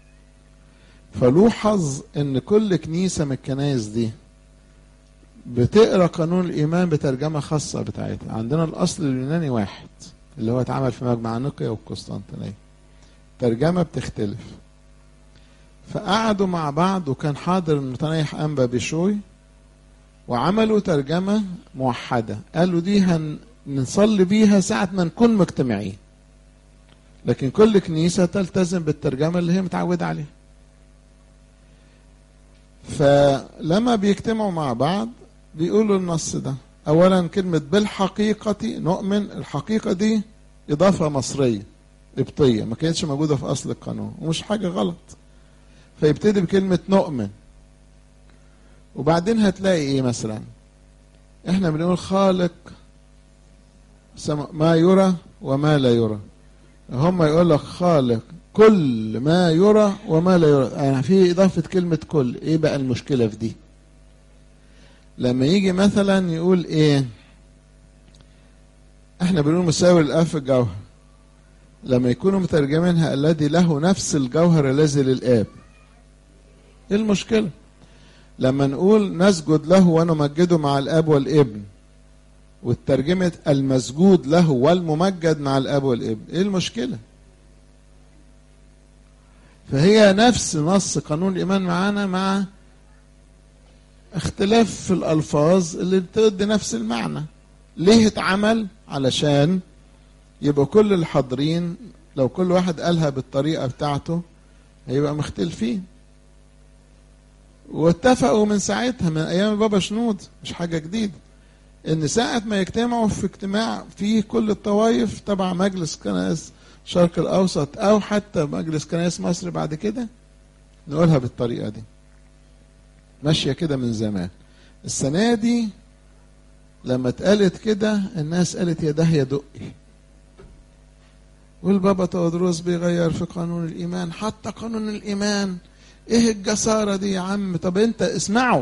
فلوحظ ان كل كنيسة من الكنائس دي بتقرأ قانون الإيمان بترجمة خاصة بتاعتها. عندنا الأصل اليوناني واحد اللي هو اتعمل في مجمع نيقيا والقسطنطينية، ترجمة بتختلف. فقعدوا مع بعض وكان حاضر المتنيح أنبا بشوي وعملوا ترجمة موحدة، قالوا دي هنصلي بيها ساعة ما نكون مجتمعين، لكن كل كنيسة تلتزم بالترجمة اللي هي متعودة عليها. فلما بيجتمعوا مع بعض بيقولوا النص ده أولا كلمة بالحقيقة نؤمن، الحقيقة دي إضافة مصرية قبطية ما كانتش موجودة في أصل القانون ومش حاجة غلط. فيبتدي بكلمة نؤمن، وبعدين هتلاقي ايه مثلا احنا بنقول خالق ما يرى وما لا يرى، هم يقول لك خالق كل ما يرى وما لا يرى، يعني في اضافة كلمة كل. ايه بقى المشكلة في دي؟ لما يجي مثلا يقول ايه احنا بنقول مساوي للآب في الجوهر، لما يكونوا مترجمينها الذي له نفس الجوهر الذي للآب، ايه المشكلة؟ لما نقول نسجد له ونمجده مع الاب والابن، والترجمة المسجود له والممجد مع الاب والابن، ايه المشكلة؟ فهي نفس نص قانون الايمان معانا مع اختلاف في الالفاظ اللي بتدي نفس المعنى. ليه اتعمل؟ علشان يبقى كل الحاضرين لو كل واحد قالها بالطريقة بتاعته هيبقى مختلفين. واتفقوا من ساعتها من ايام بابا شنود، مش حاجة جديدة، ان ساعة ما يجتمعوا في اجتماع فيه كل الطوائف تبع مجلس كنائس الشرق الاوسط او حتى مجلس كنائس مصر بعد كده، نقولها بالطريقة دي، ماشية كده من زمان. السنة دي لما اتقالت كده الناس قالت يا ده يا دقي، والبابا تودروس بيغير في قانون الإيمان. حتى قانون الإيمان ايه الجسارة دي يا عم؟ طب انت اسمعوا،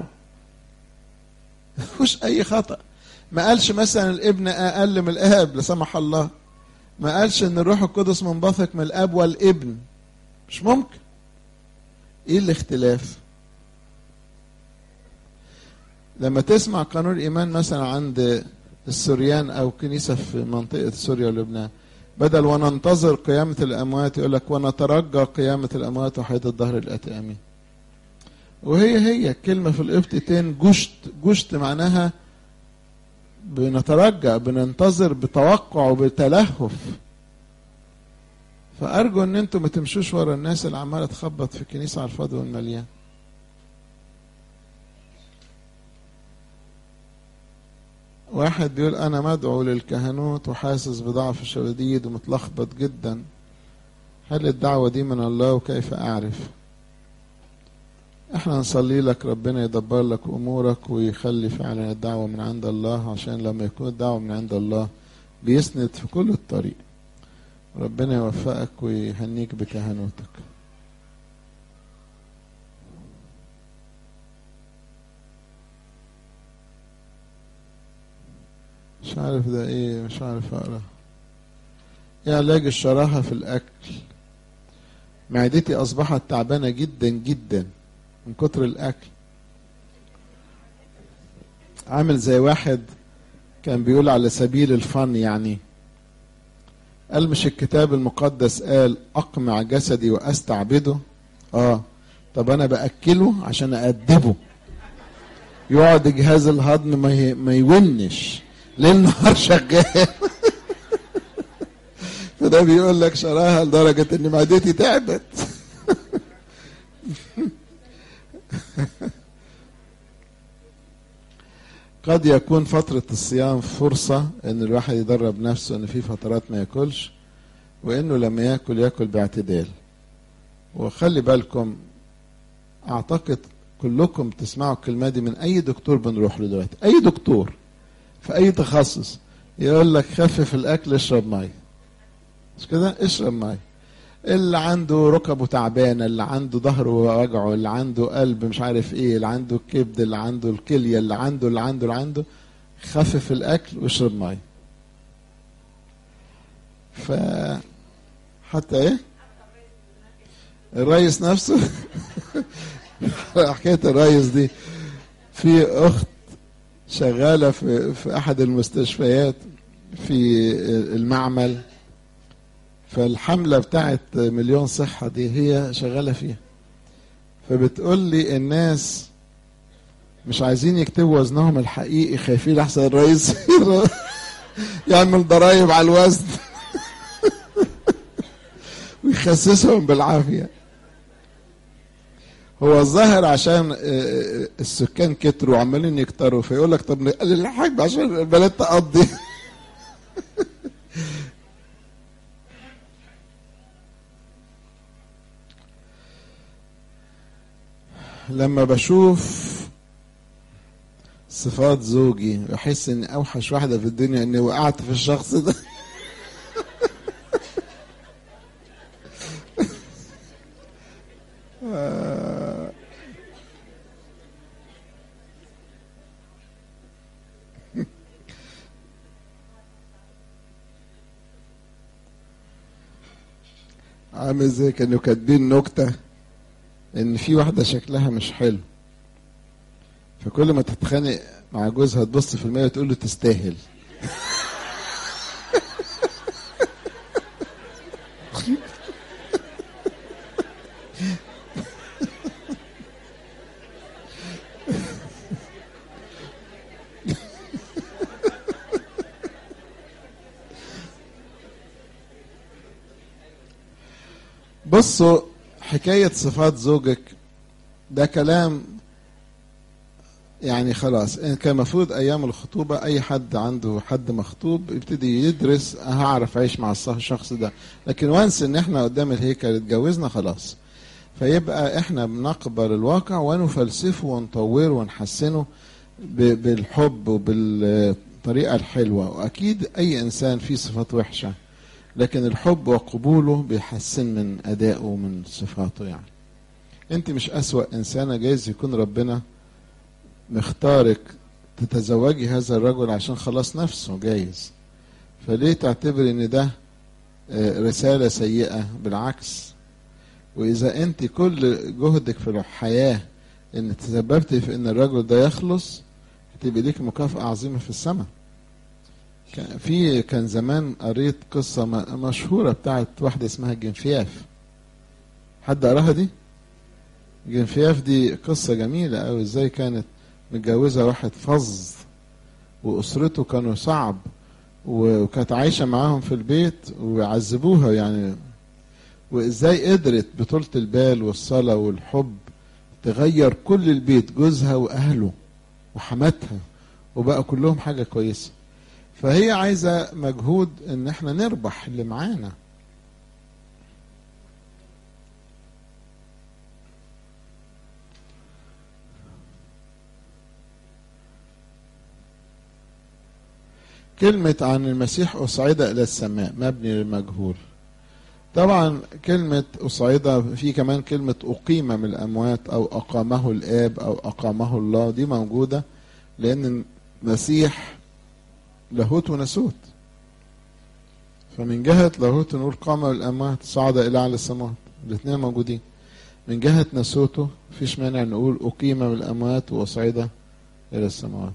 مفيش اي خطأ. ما قالش مثلا الابن اقل من الاب لا سمح الله، ما قالش ان الروح القدس منبثق من الاب والابن، مش ممكن. ايه الاختلاف؟ لما تسمع قانون الايمان مثلا عند السوريان او كنيسة في منطقة سوريا ولبنان، بدل وننتظر قيامة الاموات يقول لك ونترجى قيامة الاموات وحياة الدهر الاتي امين. وهي هي الكلمة في القبطتين جشت. جشت معناها بنترجى، بننتظر بتوقع وبتلهف. فأرجو ان انتم ما تمشوش ورا الناس اللي عمالة تخبط في الكنيسة على الفاضي والمليان. واحد بيقول انا مدعو للكهنوت وحاسس بضعف شديد ومتلخبط جدا، هل الدعوة دي من الله وكيف اعرف؟ احنا نصلي لك ربنا يدبر لك امورك ويخلي فعلا الدعوة من عند الله، عشان لما يكون الدعوة من عند الله بيسند في كل الطريق. ربنا يوفقك ويهنيك بكهنوتك. مش عارف ده ايه، مش عارف اقرا. ايه علاج الشراهة في الاكل؟ معدتي اصبحت تعبانة جدا جدا من كتر الاكل. عامل زي واحد كان بيقول على سبيل الفن، يعني قال مش الكتاب المقدس قال اقمع جسدي واستعبده؟ اه طب انا باكله عشان اادبه، يقعد جهاز الهضم ما ما يونش ليل نهار شغال. فده بيقول لك شراهة لدرجة ان معدتي تعبت. قد يكون فترة الصيام فرصة ان الواحد يدرب نفسه ان في فترات ما ياكلش، وانه لما ياكل ياكل باعتدال. وخلي بالكم، اعتقد كلكم تسمعوا الكلمة دي من اي دكتور بنروح له دلوقتي، اي دكتور في اي تخصص يقول لك خفف الاكل اشرب ميه، مش كده؟ اشرب ميه. اللي عنده ركبه تعبانه، اللي عنده ظهره وجعه، اللي عنده قلب مش عارف ايه، اللي عنده الكبد، اللي عنده الكليه، اللي عنده اللي عنده اللي عنده خفف الاكل واشرب ميه. ف حتى ايه الريس نفسه. حكايه الريس دي، في اخت شغاله في في احد المستشفيات في المعمل، فالحملة بتاعت مليون صحة دي هي شغالة فيها. فبتقول لي الناس مش عايزين يكتبوا وزنهم الحقيقي، خايفين احسن الرئيس يعمل ضرايب على الوزن ويخسسهم بالعافية. هو الظاهر عشان السكان كتروا وعمالين يكتروا، فيقول لك طب نقلل الحجم عشان البلد تقضي. لما بشوف صفات زوجي بحس ان اوحش واحدة في الدنيا اني وقعت في الشخص ده. عامل زي كانوا كاتبين نكتة ان في واحدة شكلها مش حلو، فكل ما تتخانق مع جوزها تبص في المية وتقول له تستاهل. بصوا، حكاية صفات زوجك ده كلام يعني خلاص. كان المفروض ايام الخطوبة اي حد عنده حد مخطوب يبتدي يدرس هعرف اعيش مع الشخص ده، لكن وانس ان احنا قدام الهيكل اتجوزنا خلاص. فيبقى احنا بنقبل الواقع ونفلسفه ونطوره ونحسنه بالحب وبالطريقة الحلوة. واكيد اي انسان فيه صفات وحشة، لكن الحب وقبوله بيحسن من ادائه ومن صفاته. يعني انت مش اسوأ انسانة، جايز يكون ربنا مختارك تتزوجي هذا الرجل عشان خلاص نفسه، جايز. فليه تعتبر ان ده رسالة سيئة؟ بالعكس. واذا انت كل جهدك في الحياة ان تسببت في ان الرجل ده يخلص، هتبقى ليك مكافأة عظيمة في السماء. كان في كان زمان قريت قصة مشهورة بتاعت واحدة اسمها جنفياف. حد قراها دي؟ جنفياف دي قصة جميلة أوي، ازاي كانت متجوزة واحد فظ وأسرته كانوا صعب، وكانت عايشة معاهم في البيت ويعذبوها يعني، وازاي قدرت بطولة البال والصلاة والحب تغير كل البيت، جوزها وأهله وحماتها، وبقى كلهم حاجة كويسة. فهي عايزة مجهود ان احنا نربح اللي معانا. كلمة عن المسيح أصعد إلى السماء مبني للمجهول. طبعا كلمة أصعد في كمان كلمة أقيم من الأموات أو أقامه الآب أو أقامه الله، دي موجودة لأن المسيح لاهوت وناسوت. فمن جهة لاهوت نقول قام من الأموات صعد إلى أعلى السماوات، الاثنين موجودين. من جهة ناسوته فيش مانع نقول أقيم من الأموات وأصعد إلى السماوات.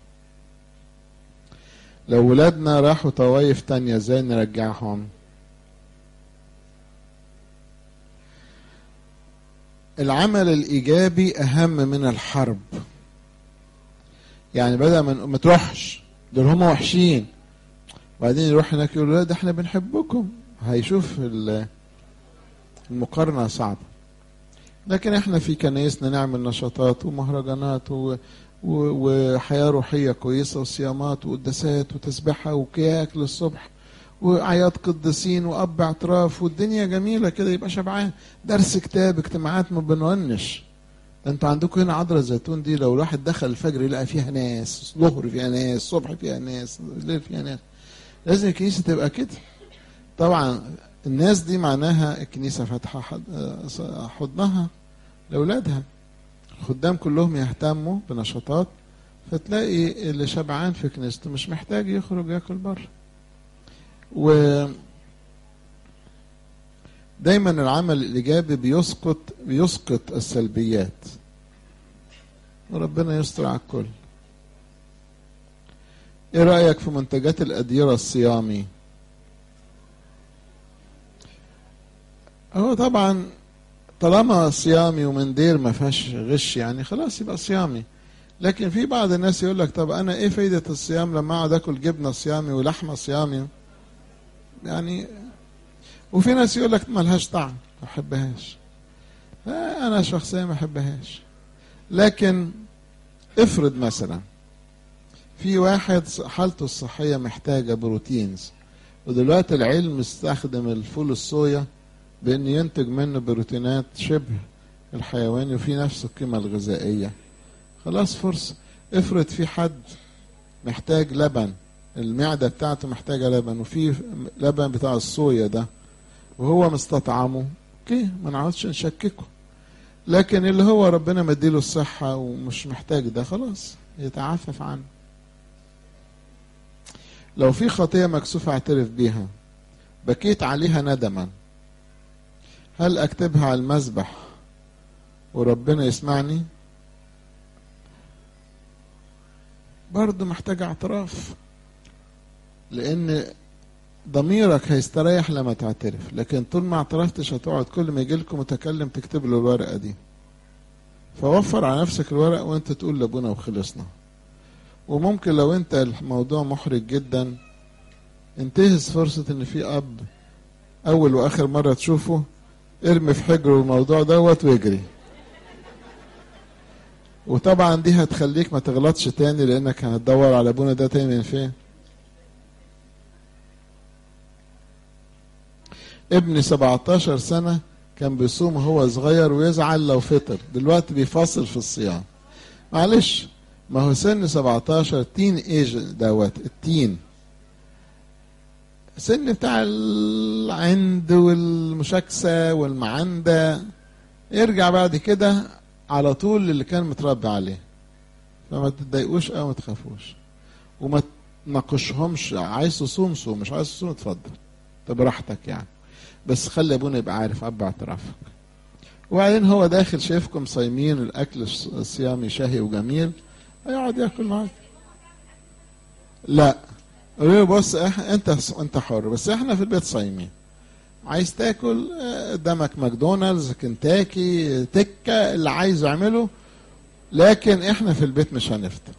لو ولادنا راحوا طوايف تانية ازاي نرجعهم؟ العمل الإيجابي أهم من الحرب. يعني بدل ما تروحش دول هم وحشين، وبعدين يروح هناك يقول لا ده احنا بنحبكم، هيشوف المقارنة صعبة. لكن احنا في كنايسنا نعمل نشاطات ومهرجانات و... و... وحياة روحية كويسة وصيامات وقداسات وتسبحة وكياك للصبح وأعياد قديسين وأب اعتراف، والدنيا جميلة كده، يبقى شبعان. درس كتاب، اجتماعات ما بنونش. انتوا عندكم هنا عذراء الزيتون دي لو الواحد دخل الفجر يلاقي فيها ناس، ظهر فيها ناس، الصبح فيها ناس، الليل فيها ناس. لازم الكنيسة تبقى كده. طبعا الناس دي معناها الكنيسة فاتحة حضنها لأولادها. الخدام كلهم يهتموا بنشاطات، فتلاقي اللي شبعان في كنيسته مش محتاج يخرج ياكل بره. و دايما العمل الإيجابي بيسقط بيسقط السلبيات، وربنا يستر على الكل. ايه رأيك في منتجات الأديرة الصيامي؟ هو طبعا طالما صيامي ومندير ما فيهاش غش يعني خلاص يبقى صيامي. لكن في بعض الناس يقول لك طب انا ايه فايدة الصيام لما اقعد اكل جبنة صيامي ولحمة صيامي يعني. وفي ناس يقول لك ملهاش طعم ما احبهاش. انا شخصيا ما احبهاش. لكن افرض مثلا في واحد حالته الصحية محتاجة بروتينز، ودلوقتي العلم استخدم الفول الصويا بأن ينتج منه بروتينات شبه الحيواني وفي نفس القيمة الغذائية، خلاص فرصة. افرض في حد محتاج لبن، المعدة بتاعته محتاجة لبن، وفي لبن بتاع الصويا ده وهو مستطعمه، اوكي ما نعودش نشككه. لكن اللي هو ربنا مديله الصحة ومش محتاج ده خلاص يتعفف عنه. لو في خطية مكسوفة اعترف بيها، بكيت عليها ندما، هل اكتبها على المذبح وربنا يسمعني؟ برضه محتاج اعتراف، لان ضميرك هيستريح لما تعترف. لكن طول ما اعترفتش هتقعد كل ما يجي لكم متكلم تكتب له الورقة دي. فوفر على نفسك الورق وانت تقول لابونا وخلصنا. وممكن لو انت الموضوع محرج جدا انتهز فرصة ان في اب اول واخر مرة تشوفه ارمي في حجره الموضوع دوت ويجري. وطبعا دي هتخليك ما تغلطش تاني، لانك هتدور على ابونا ده تاني من فين. ابني سبعتاشر سنة كان بيصوم وهو صغير ويزعل لو فطر، دلوقتي بيفاصل في الصيام. معلش، ما هو سن سبعتاشر تين ايج دوت، التين سن بتاع العند والمشاكسة والمعندة، يرجع بعد كده على طول اللي كان متربي عليه. فما تتضايقوش او ما تخافوش، وما تناقشهمش. عايز تصوم صوم، مش عايز تصوم اتفضل، طب براحتك يعني، بس خلي ابونا يبقى عارف عب اعترافك. وبعدين هو داخل شايفكم صايمين، الاكل الصيامي شهي وجميل، هيقعد ياكل معاك. لا، قولوا له بص انت انت حر، بس احنا في البيت صايمين، عايز تاكل قدامك ماكدونالدز، كنتاكي، تكه، اللي عايزه اعمله، لكن احنا في البيت مش هنفطر.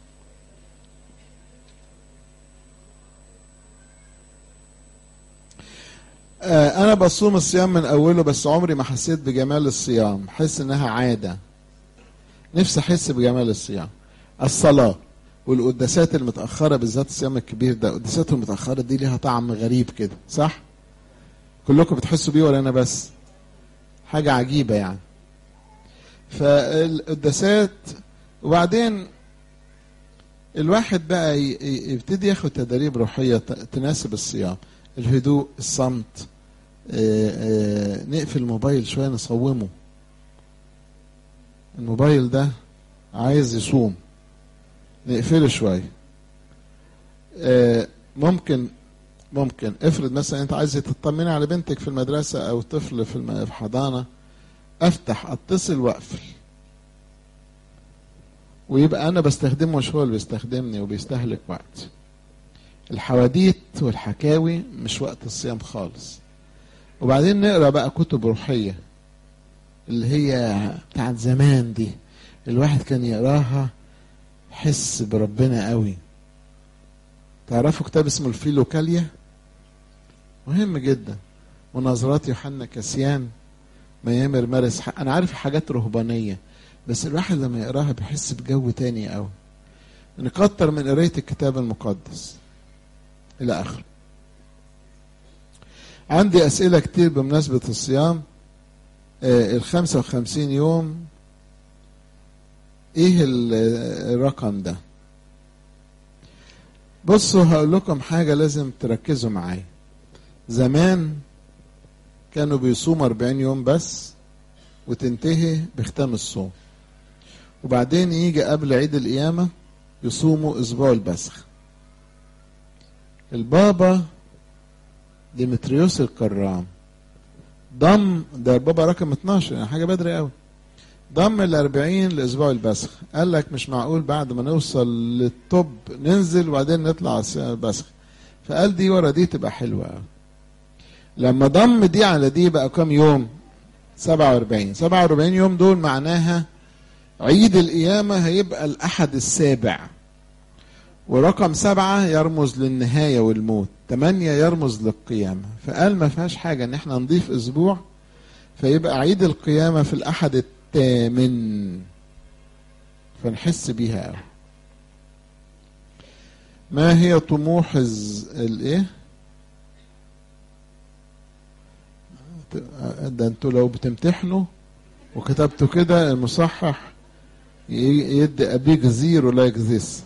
انا بصوم الصيام من اوله، بس عمري ما حسيت بجمال الصيام، حس انها عادة. نفسي احس بجمال الصيام. الصلاة والقداسات المتأخرة، بالذات الصيام الكبير ده، القداسات المتأخرة دي ليها طعم غريب كده، صح؟ كلكم بتحسوا بيه ولا انا بس؟ حاجة عجيبة يعني. فالقداسات، وبعدين الواحد بقى يبتدي ياخد تدريب روحية تناسب الصيام. الهدوء، الصمت، آآ آآ نقفل الموبايل شوية، نصومه. الموبايل ده عايز يصوم، نقفله شوية. ممكن ممكن افرض مثلا انت عايز تطمني على بنتك في المدرسة او طفل في الحضانة، افتح اتصل واقفل، ويبقى انا بستخدمه مش هو اللي بيستخدمني وبيستهلك وقت. الحواديت والحكاوي مش وقت الصيام خالص. وبعدين نقرأ بقى كتب روحية اللي هي بتاعت زمان دي، الواحد كان يقراها حس بربنا قوي. تعرفوا كتاب اسمه الفيلوكاليا؟ مهم جدا. مناظرات يوحنا كاسيان، ميامر مارس حق. انا عارف حاجات رهبانية، بس الواحد لما يقراها بيحس بجو تاني قوي. نكتر من قراية الكتاب المقدس الى اخره. عندي اسئلة كتير بمناسبة الصيام. آه الخمسة وخمسين يوم، ايه الرقم ده؟ بصوا هقول لكم حاجة لازم تركزوا معايا. زمان كانوا بيصوموا أربعين يوم بس وتنتهي بختام الصوم، وبعدين يجي قبل عيد القيامة يصوموا اسبوع البسخ. البابا ديمتريوس الكرام ضم، ده البابا رقم اتناشر، يعني حاجة بدري قوي، ضم الأربعين لأسبوع البسخ. قال لك مش معقول بعد ما نوصل للطب ننزل وبعدين نطلع البسخ، فقال دي ورا دي تبقى حلوة قوي. لما ضم دي على دي بقى كم يوم؟ سبعة وأربعين. سبعة وأربعين يوم دول معناها عيد القيامة هيبقى الأحد السابع، ورقم سبعة يرمز للنهاية والموت، تمانية يرمز للقيامة. فقال ما فيهاش حاجة ان احنا نضيف اسبوع فيبقى عيد القيامة في الأحد الثامن، فنحس بيها قوي. ما هي طموح الايه؟ ده انتوا لو بتمتحنوا وكتبتوا كده المصحح يدي ابيك زيرو لايك ذس.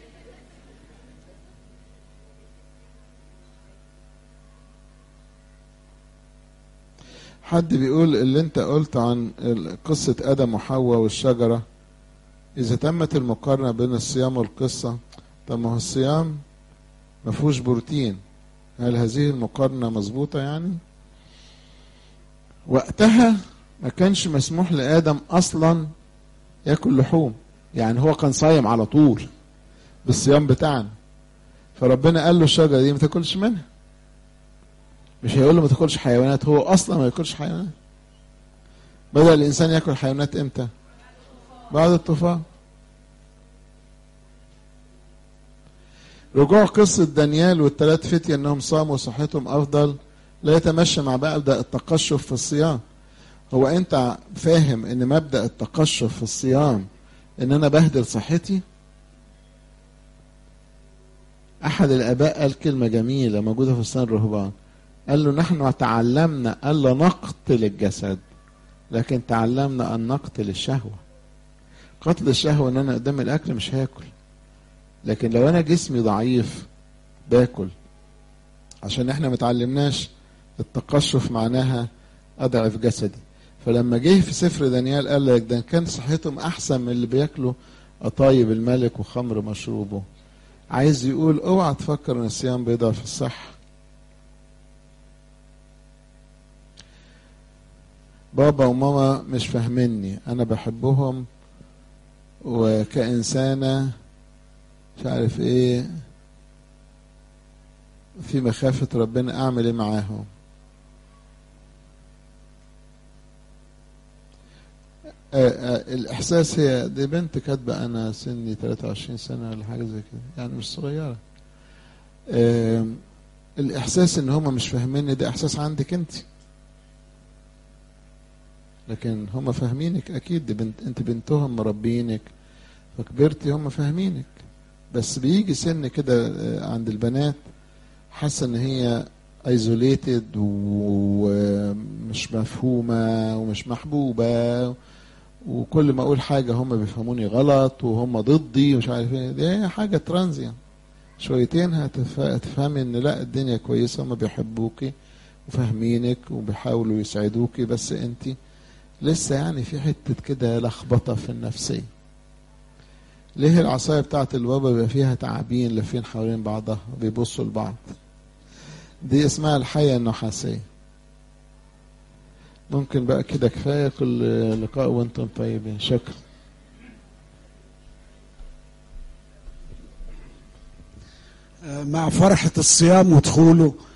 حد بيقول اللي انت قلت عن قصة آدم وحواء والشجرة، إذا تمت المقارنة بين الصيام والقصة، طب ما هو الصيام ما فيهوش بروتين، هل هذه المقارنة مظبوطة؟ يعني وقتها ما كانش مسموح لآدم أصلا يأكل لحوم، يعني هو كان صايم على طول بالصيام بتاعنا، فربنا قال له الشجرة دي ما تاكلش منها. مش هيقول له ما تاكلش حيوانات، هو اصلا ما ياكلش حيوانات. بدأ الانسان ياكل حيوانات امتى؟ بعد الطوفان. رجوع قصة دانيال والثلاث فتية انهم صاموا وصحتهم افضل لا يتمشى مع مبدأ التقشف في الصيام. هو انت فاهم ان مبدأ التقشف في الصيام ان انا بهدل صحتي؟ احد الاباء قال كلمة جميلة موجودة في سنة الرهبان، قال له نحن تعلمنا ألا نقتل الجسد، لكن تعلمنا أن نقتل الشهوة. قتل الشهوة ان انا قدام الاكل مش هاكل، لكن لو انا جسمي ضعيف باكل، عشان احنا متعلمناش التقشف معناها اضعف جسدي. فلما جه في سفر دانيال قال لك ده كان صحتهم احسن من اللي بياكلوا قطايب الملك وخمر مشروبه. عايز يقول اوعى تفكر ان الصيام بيضعف في الصحة. بابا وماما مش فاهميني، انا بحبهم وكإنسانة مش عارف ايه، في مخافة ربنا اعمل ايه معاهم. آآ آآ الاحساس، هي دي بنت كاتبه انا سني ثلاثة وعشرين سنة ولا حاجة زي كده، يعني مش صغيرة. الاحساس ان هم مش فاهميني ده احساس عندك انت، لكن هم فاهمينك اكيد. دي بنت، انت بنتهم مربينك فكبرتي هم فاهمينك. بس بيجي سن كده عند البنات حاسه ان هي ايزوليتد ومش مفهومه ومش محبوبه، وكل ما اقول حاجه هم بيفهموني غلط وهم ضدي ومش عارف ايه. دي حاجه ترانزيان، شويتين هتفهمي ان لا الدنيا كويسه، هم بيحبوكي وفاهمينك وبيحاولوا يسعدوكي، بس انت لسه يعني في حته كده لخبطه في النفسيه. ليه العصايه بتاعت البابا بيبقى فيها تعابين لافين حوالين بعضها بيبصوا لبعض؟ دي اسمها الحية النحاسية. ممكن بقى كده كفاية، كل لقاء وانتم طيبين. شكرا. مع فرحة الصيام ودخوله